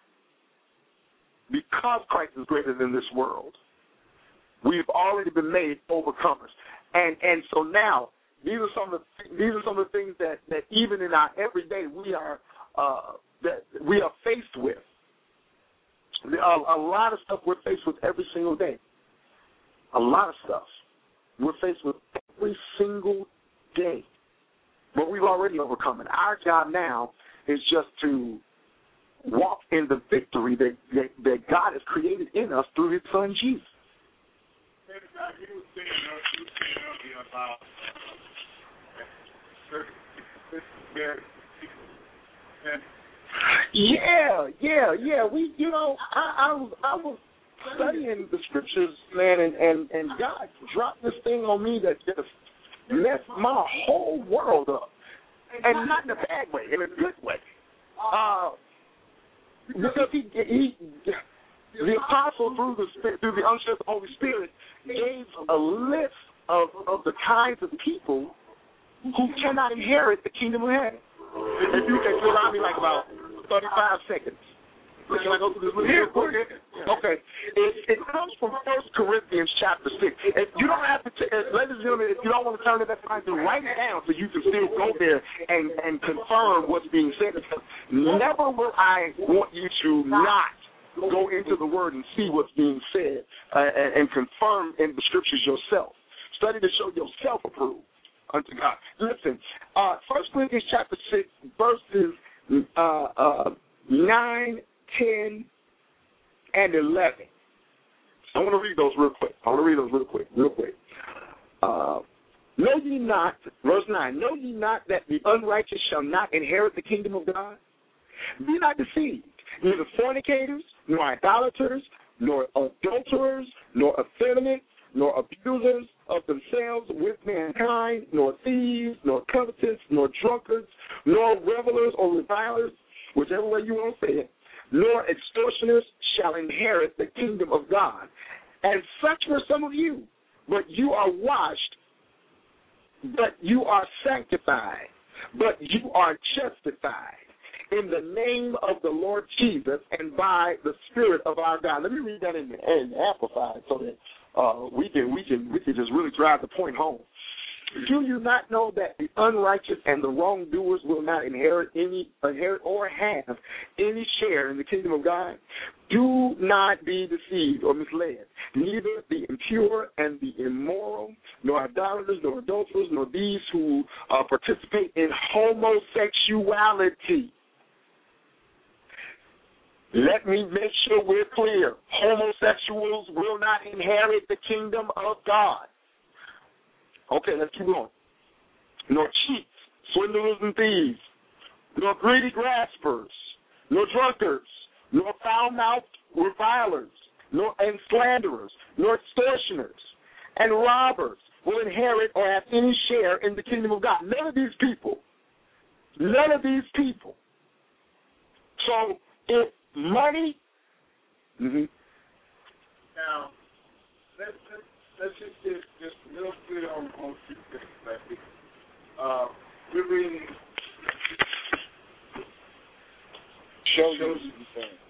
Because Christ is greater than this world, we've already been made overcomers. And and so now these are some of the these are some of the things that, that even in our everyday we are uh, that we are faced with. A, a lot of stuff we're faced with every single day. A lot of stuff we're faced with every single day. But we've already overcome it. Our job now is just to walk in the victory that, that, that God has created in us through His Son, Jesus. Yeah, yeah, yeah. We, you know, I, I was, I was studying the Scriptures, man, and, and, and God dropped this thing on me that just messed my whole world up, and not in a bad way, in a good way. Uh, because he, he, the apostle through the Spirit, through the unction of the Holy Spirit, gave a list of, of the kinds of people who cannot inherit the kingdom of heaven. If you can allow me like about thirty-five seconds. Can I go through this real quick? Okay. It, it comes from First Corinthians chapter six. If you don't have to, t- ladies and gentlemen, if you don't want to turn it, that's fine. Write it down so you can still go there and, and confirm what's being said. Because never will I want you to not go into the Word and see what's being said uh, and, and confirm in the Scriptures yourself. Study to show yourself approved unto God. Listen, uh, First Corinthians chapter six, verses uh, uh, nine, ten, and eleven. I want to read those real quick. I want to read those real quick, real quick. Uh, know ye not, verse nine, know ye not that the unrighteous shall not inherit the kingdom of God? Be not deceived, neither fornicators, nor idolaters, nor adulterers, nor effeminate, nor abusers of themselves with mankind, nor thieves, nor covetous, nor drunkards, nor revelers or revilers, whichever way you want to say it, nor extortioners shall inherit the kingdom of God. And such were some of you, but you are washed, but you are sanctified, but you are justified in the name of the Lord Jesus and by the Spirit of our God. Let me read that in the, in the Amplified so that uh, we can we can we can just really drive the point home. Do you not know that the unrighteous and the wrongdoers will not inherit any inherit or have any share in the kingdom of God? Do not be deceived or misled. Neither the impure and the immoral, nor idolaters, nor adulterers, nor these who uh, participate in homosexuality. Let me make sure we're clear. Homosexuals will not inherit the kingdom of God. Okay, let's keep going. Nor cheats, swindlers and thieves, nor greedy graspers, nor drunkards, nor foul-mouthed revilers, nor and slanderers, nor extortioners, and robbers will inherit or have any share in the kingdom of God. None of these people. None of these people. So if money. Mm-hmm.
Now, let's, let's, let's just get just real clear on, on two things. Like uh, we're reading
show you some things.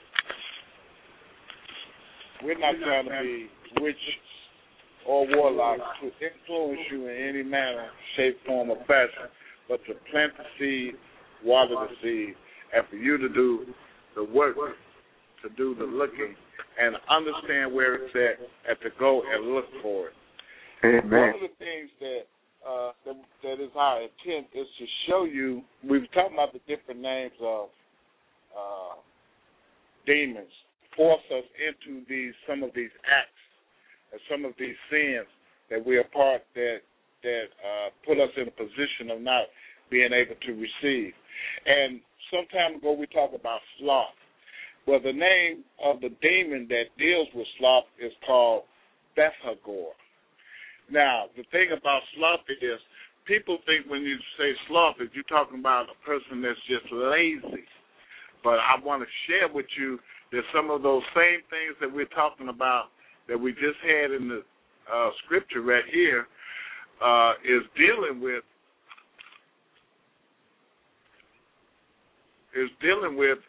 We're not trying to be witches or warlocks to influence you in any manner, shape, form, or fashion, but to plant the seed, water the seed, and for you to do the work, to do the looking, and understand where it's at, and to go and look for it.
Amen.
One of the things that, uh, that that is our intent is to show you, we were talking about the different names of uh, demons, force us into these some of these acts and some of these sins that we are part that that uh, put us in a position of not being able to receive. And some time ago we talked about sloth. Well, the name of the demon that deals with sloth is called Beth-Hagor. Now, the thing about sloth is people think when you say sloth that you're talking about a person that's just lazy. But I want to share with you that some of those same things that we're talking about that we just had in the uh, scripture right here uh, is dealing with is dealing with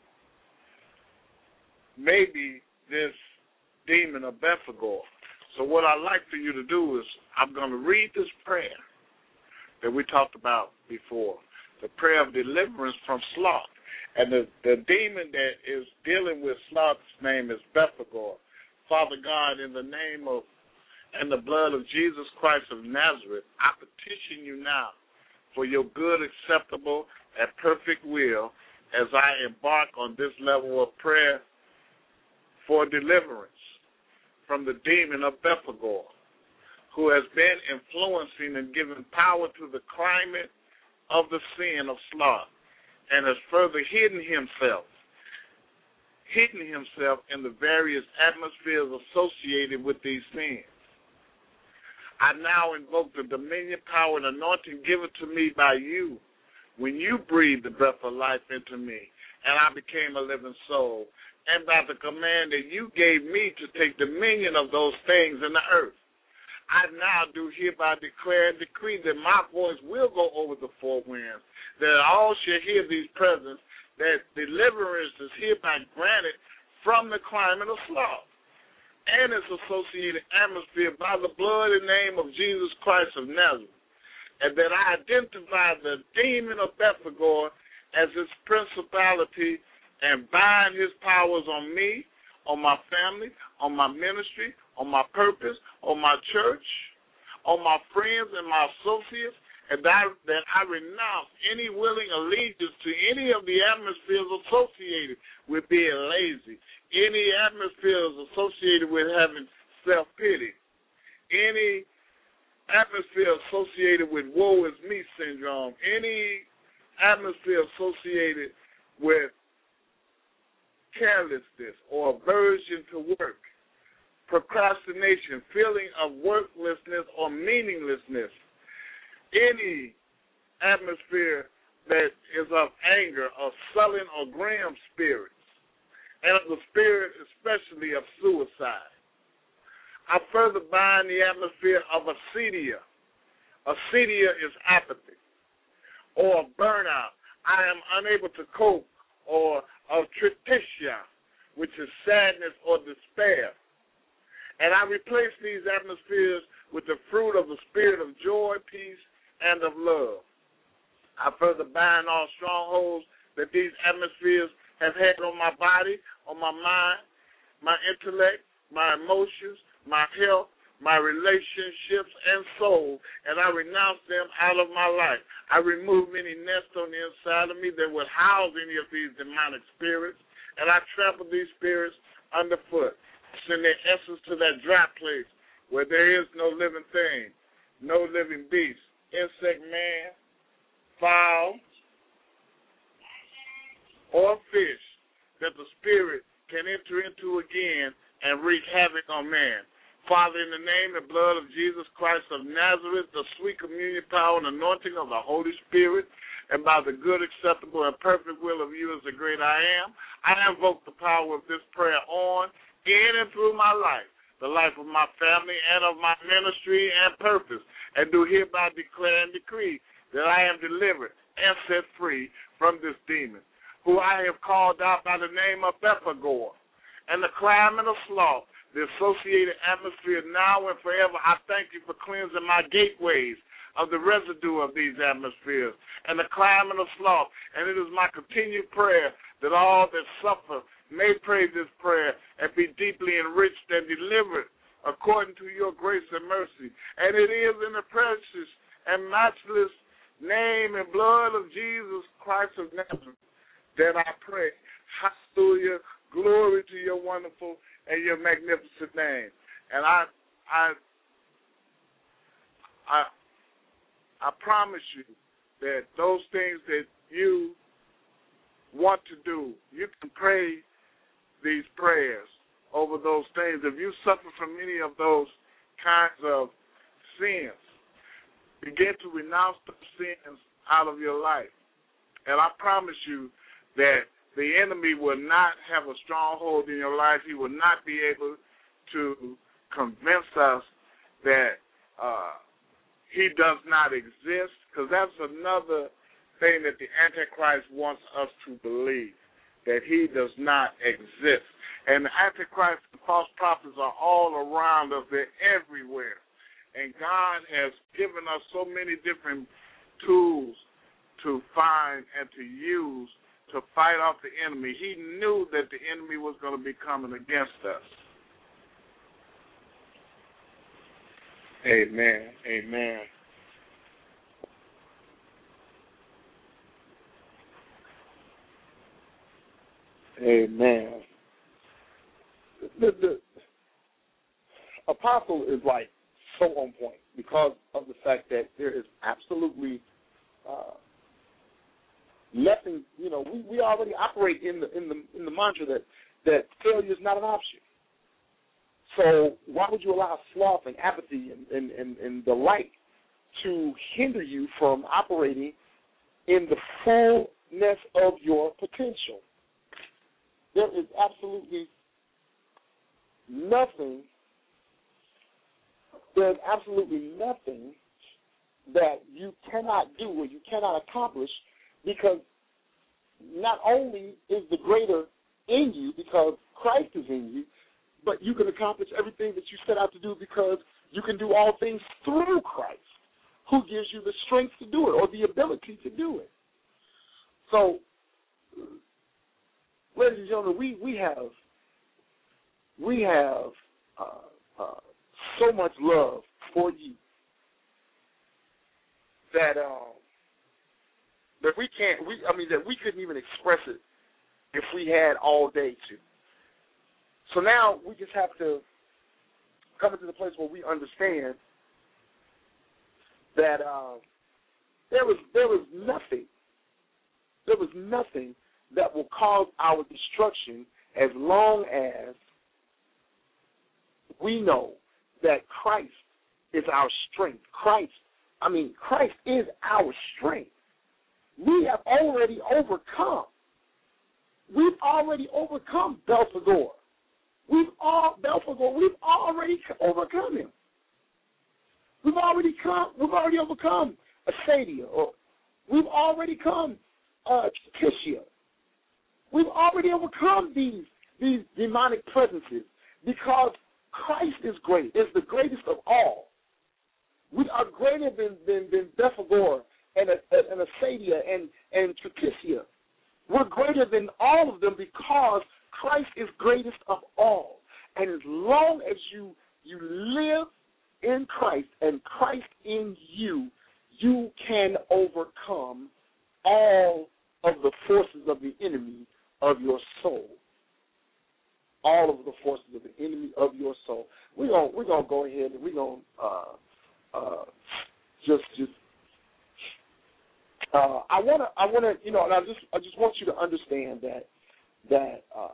maybe this demon of Beth-Hagor. So what I'd like for you to do is I'm going to read this prayer that we talked about before, the prayer of deliverance from sloth. And the, the demon that is dealing with sloth's name is Beth-Hagor. Father God, in the name of and the blood of Jesus Christ of Nazareth, I petition you now for your good, acceptable, and perfect will as I embark on this level of prayer for deliverance from the demon of Beth-Hagor, who has been influencing and giving power to the climate of the sin of sloth and has further hidden himself, hidden himself in the various atmospheres associated with these sins. I now invoke the dominion, power, and anointing given to me by you when you breathed the breath of life into me, and I became a living soul, and by the command that you gave me to take dominion of those things in the earth. I now do hereby declare and decree that my voice will go over the four winds, that all shall hear these presents, that deliverance is hereby granted from the climate of sloth and its associated atmosphere by the blood and name of Jesus Christ of Nazareth, and that I identify the demon of Beth-Hagor as its principality and bind his powers on me, on my family, on my ministry, on my purpose, on my church, on my friends and my associates, and that, that I renounce any willing allegiance to any of the atmospheres associated with being lazy, any atmospheres associated with having self-pity, any atmosphere associated with woe is me syndrome, any atmosphere associated with carelessness or aversion to work, procrastination, feeling of worthlessness or meaninglessness, any atmosphere that is of anger, of sullen or grim spirits, and of the spirit especially of suicide. I further bind the atmosphere of acedia. Acedia is apathy or burnout. I am unable to cope, or of tritissia, which is sadness or despair. And I replace these atmospheres with the fruit of the spirit of joy, peace, and of love. I further bind all strongholds that these atmospheres have had on my body, on my mind, my intellect, my emotions, my health, my relationships, and soul, and I renounce them out of my life. I remove any nest on the inside of me that would house any of these demonic spirits, and I trample these spirits underfoot. Send their essence to that dry place where there is no living thing, no living beast, insect, man, fowl, or fish that the spirit can enter into again and wreak havoc on man. Father, in the name and blood of Jesus Christ of Nazareth, the sweet communion power and anointing of the Holy Spirit, and by the good, acceptable, and perfect will of you as the great I am, I invoke the power of this prayer on, in and through my life, the life of my family and of my ministry and purpose, and do hereby declare and decree that I am delivered and set free from this demon, who I have called out by the name of Ephagor, and the climate of sloth, the associated atmosphere now and forever. I thank you for cleansing my gateways of the residue of these atmospheres and the climate of sloth. And it is my continued prayer that all that suffer may pray this prayer and be deeply enriched and delivered according to your grace and mercy. And it is in the precious and matchless name and blood of Jesus Christ of Nazareth that I pray. Hallelujah. Glory to your wonderful and your magnificent name. And I I I I promise you that those things that you want to do, you can pray these prayers over those things. If you suffer from any of those kinds of sins, begin to renounce those sins out of your life. And I promise you that the enemy will not have a stronghold in your life. He will not be able to convince us that uh, he does not exist, because that's another thing that the Antichrist wants us to believe, that he does not exist. And the Antichrist and false prophets are all around us. They're everywhere. And God has given us so many different tools to find and to use to fight off the enemy. He knew that the enemy was going to be coming against us. Amen. Amen. Amen.
The, the apostle is like so on point because of the fact that there is absolutely uh, nothing. You know, we, we already operate in the in the in the mantra that that failure is not an option. So why would you allow sloth and apathy and, and, and, and the like to hinder you from operating in the fullness of your potential? There is absolutely nothing, there's absolutely nothing that you cannot do or you cannot accomplish, because not only is the greater in you because Christ is in you, but you can accomplish everything that you set out to do because you can do all things through Christ, who gives you the strength to do it or the ability to do it. So, ladies and gentlemen, we, we have we have uh, uh, so much love for you that um, that we can't. We I mean that we couldn't even express it if we had all day to. So now we just have to come into the place where we understand that uh, there was there was nothing, there was nothing that will cause our destruction as long as we know that Christ is our strength. Christ, I mean, Christ is our strength. We have already overcome. We've already overcome Belphegor. We've all Belphegor. We've already overcome him. We've already come. We've already overcome Asadia, or we've already come uh, Tishia. We've already overcome these these demonic presences because Christ is great. Is the greatest of all. We are greater than than, than Belphegor and and Asadia and and Tishia. We're greater than all of them because Christ is greatest of all. And as long as you you live in Christ and Christ in you, you can overcome all of the forces of the enemy of your soul. All of the forces of the enemy of your soul. We're gonna we're gonna go ahead and we're gonna uh, uh, just just uh, I wanna I wanna you know and I just I just want you to understand that that uh,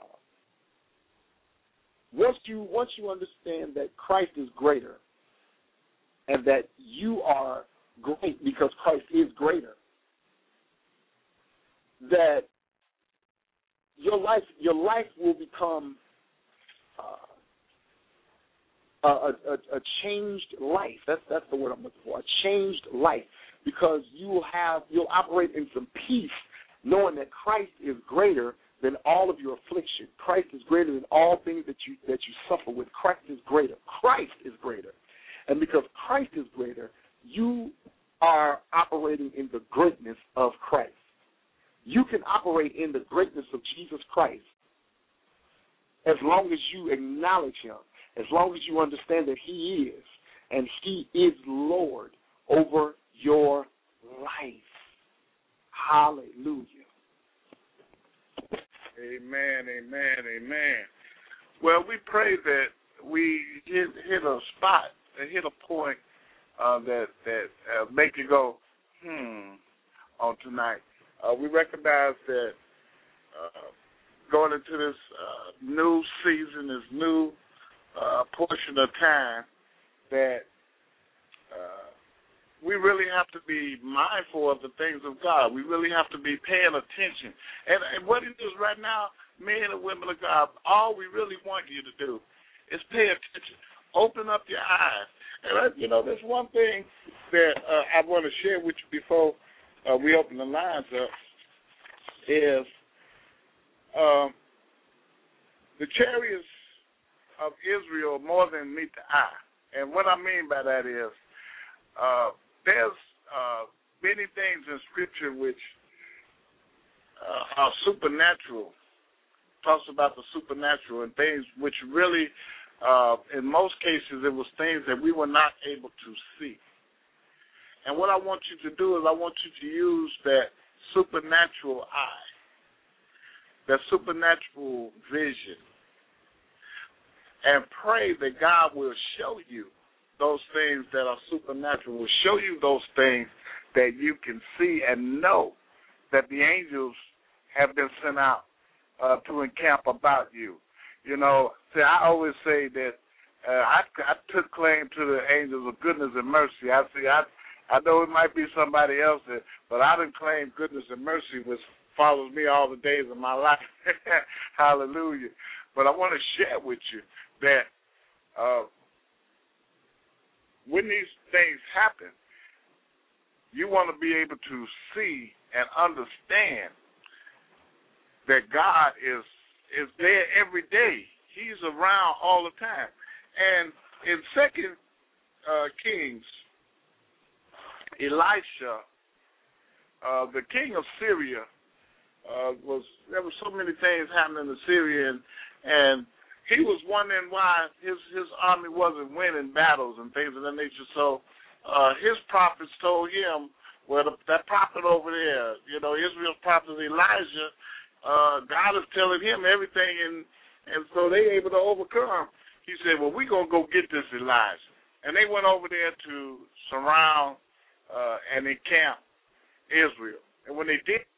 once you once you understand that Christ is greater and that you are great because Christ is greater, that your life your life will become uh, a, a, a changed life. That's that's the word I'm looking for. A changed life, because you will have you'll operate in some peace, knowing that Christ is greater than all of your affliction. Christ is greater than all things that you that you suffer with. Christ is greater. Christ is greater, and because Christ is greater, you are operating in the greatness of Christ. You can operate in the greatness of Jesus Christ as long as you acknowledge him, as long as you understand that he is, and he is Lord over your life. Hallelujah.
Amen, amen, amen. Well, we pray that we hit, hit a spot, hit a point uh, that, that uh, make you go, hmm, on tonight. Uh, we recognize that uh, going into this uh, new season, this new uh, portion of time, that uh, we really have to be mindful of the things of God. We really have to be paying attention. And, and what it is right now, men and women of God, all we really want you to do is pay attention. Open up your eyes. And, I, you know, there's one thing that uh, I want to share with you before uh, we open the lines up is um, the chariots of Israel more than meet the eye. And what I mean by that is uh, there's uh, many things in Scripture which uh, are supernatural. Talks about the supernatural and things which really, uh, in most cases, it was things that we were not able to see. And what I want you to do is I want you to use that supernatural eye, that supernatural vision, and pray that God will show you those things that are supernatural, will show you those things that you can see and know that the angels have been sent out uh, to encamp about you. You know, see, I always say that uh, I, I took claim to the angels of goodness and mercy. I see, I I know it might be somebody else, that, but I didn't claim goodness and mercy, which follows me all the days of my life. Hallelujah. But I want to share with you that uh, when these things happen, you want to be able to see and understand that God is is there every day. He's around all the time. And in Second uh, Kings, Elisha, uh, the king of Syria, uh, was there were so many things happening in Syria, and, and he was wondering why his his army wasn't winning battles and things of that nature. So uh, his prophets told him Well, the, that prophet over there, you know, Israel's prophet Elijah, uh, God is telling him everything, and and so they able to overcome. He said, well, we're going to go get this Elijah. And they went over there to surround uh, and encamp Israel. And when they did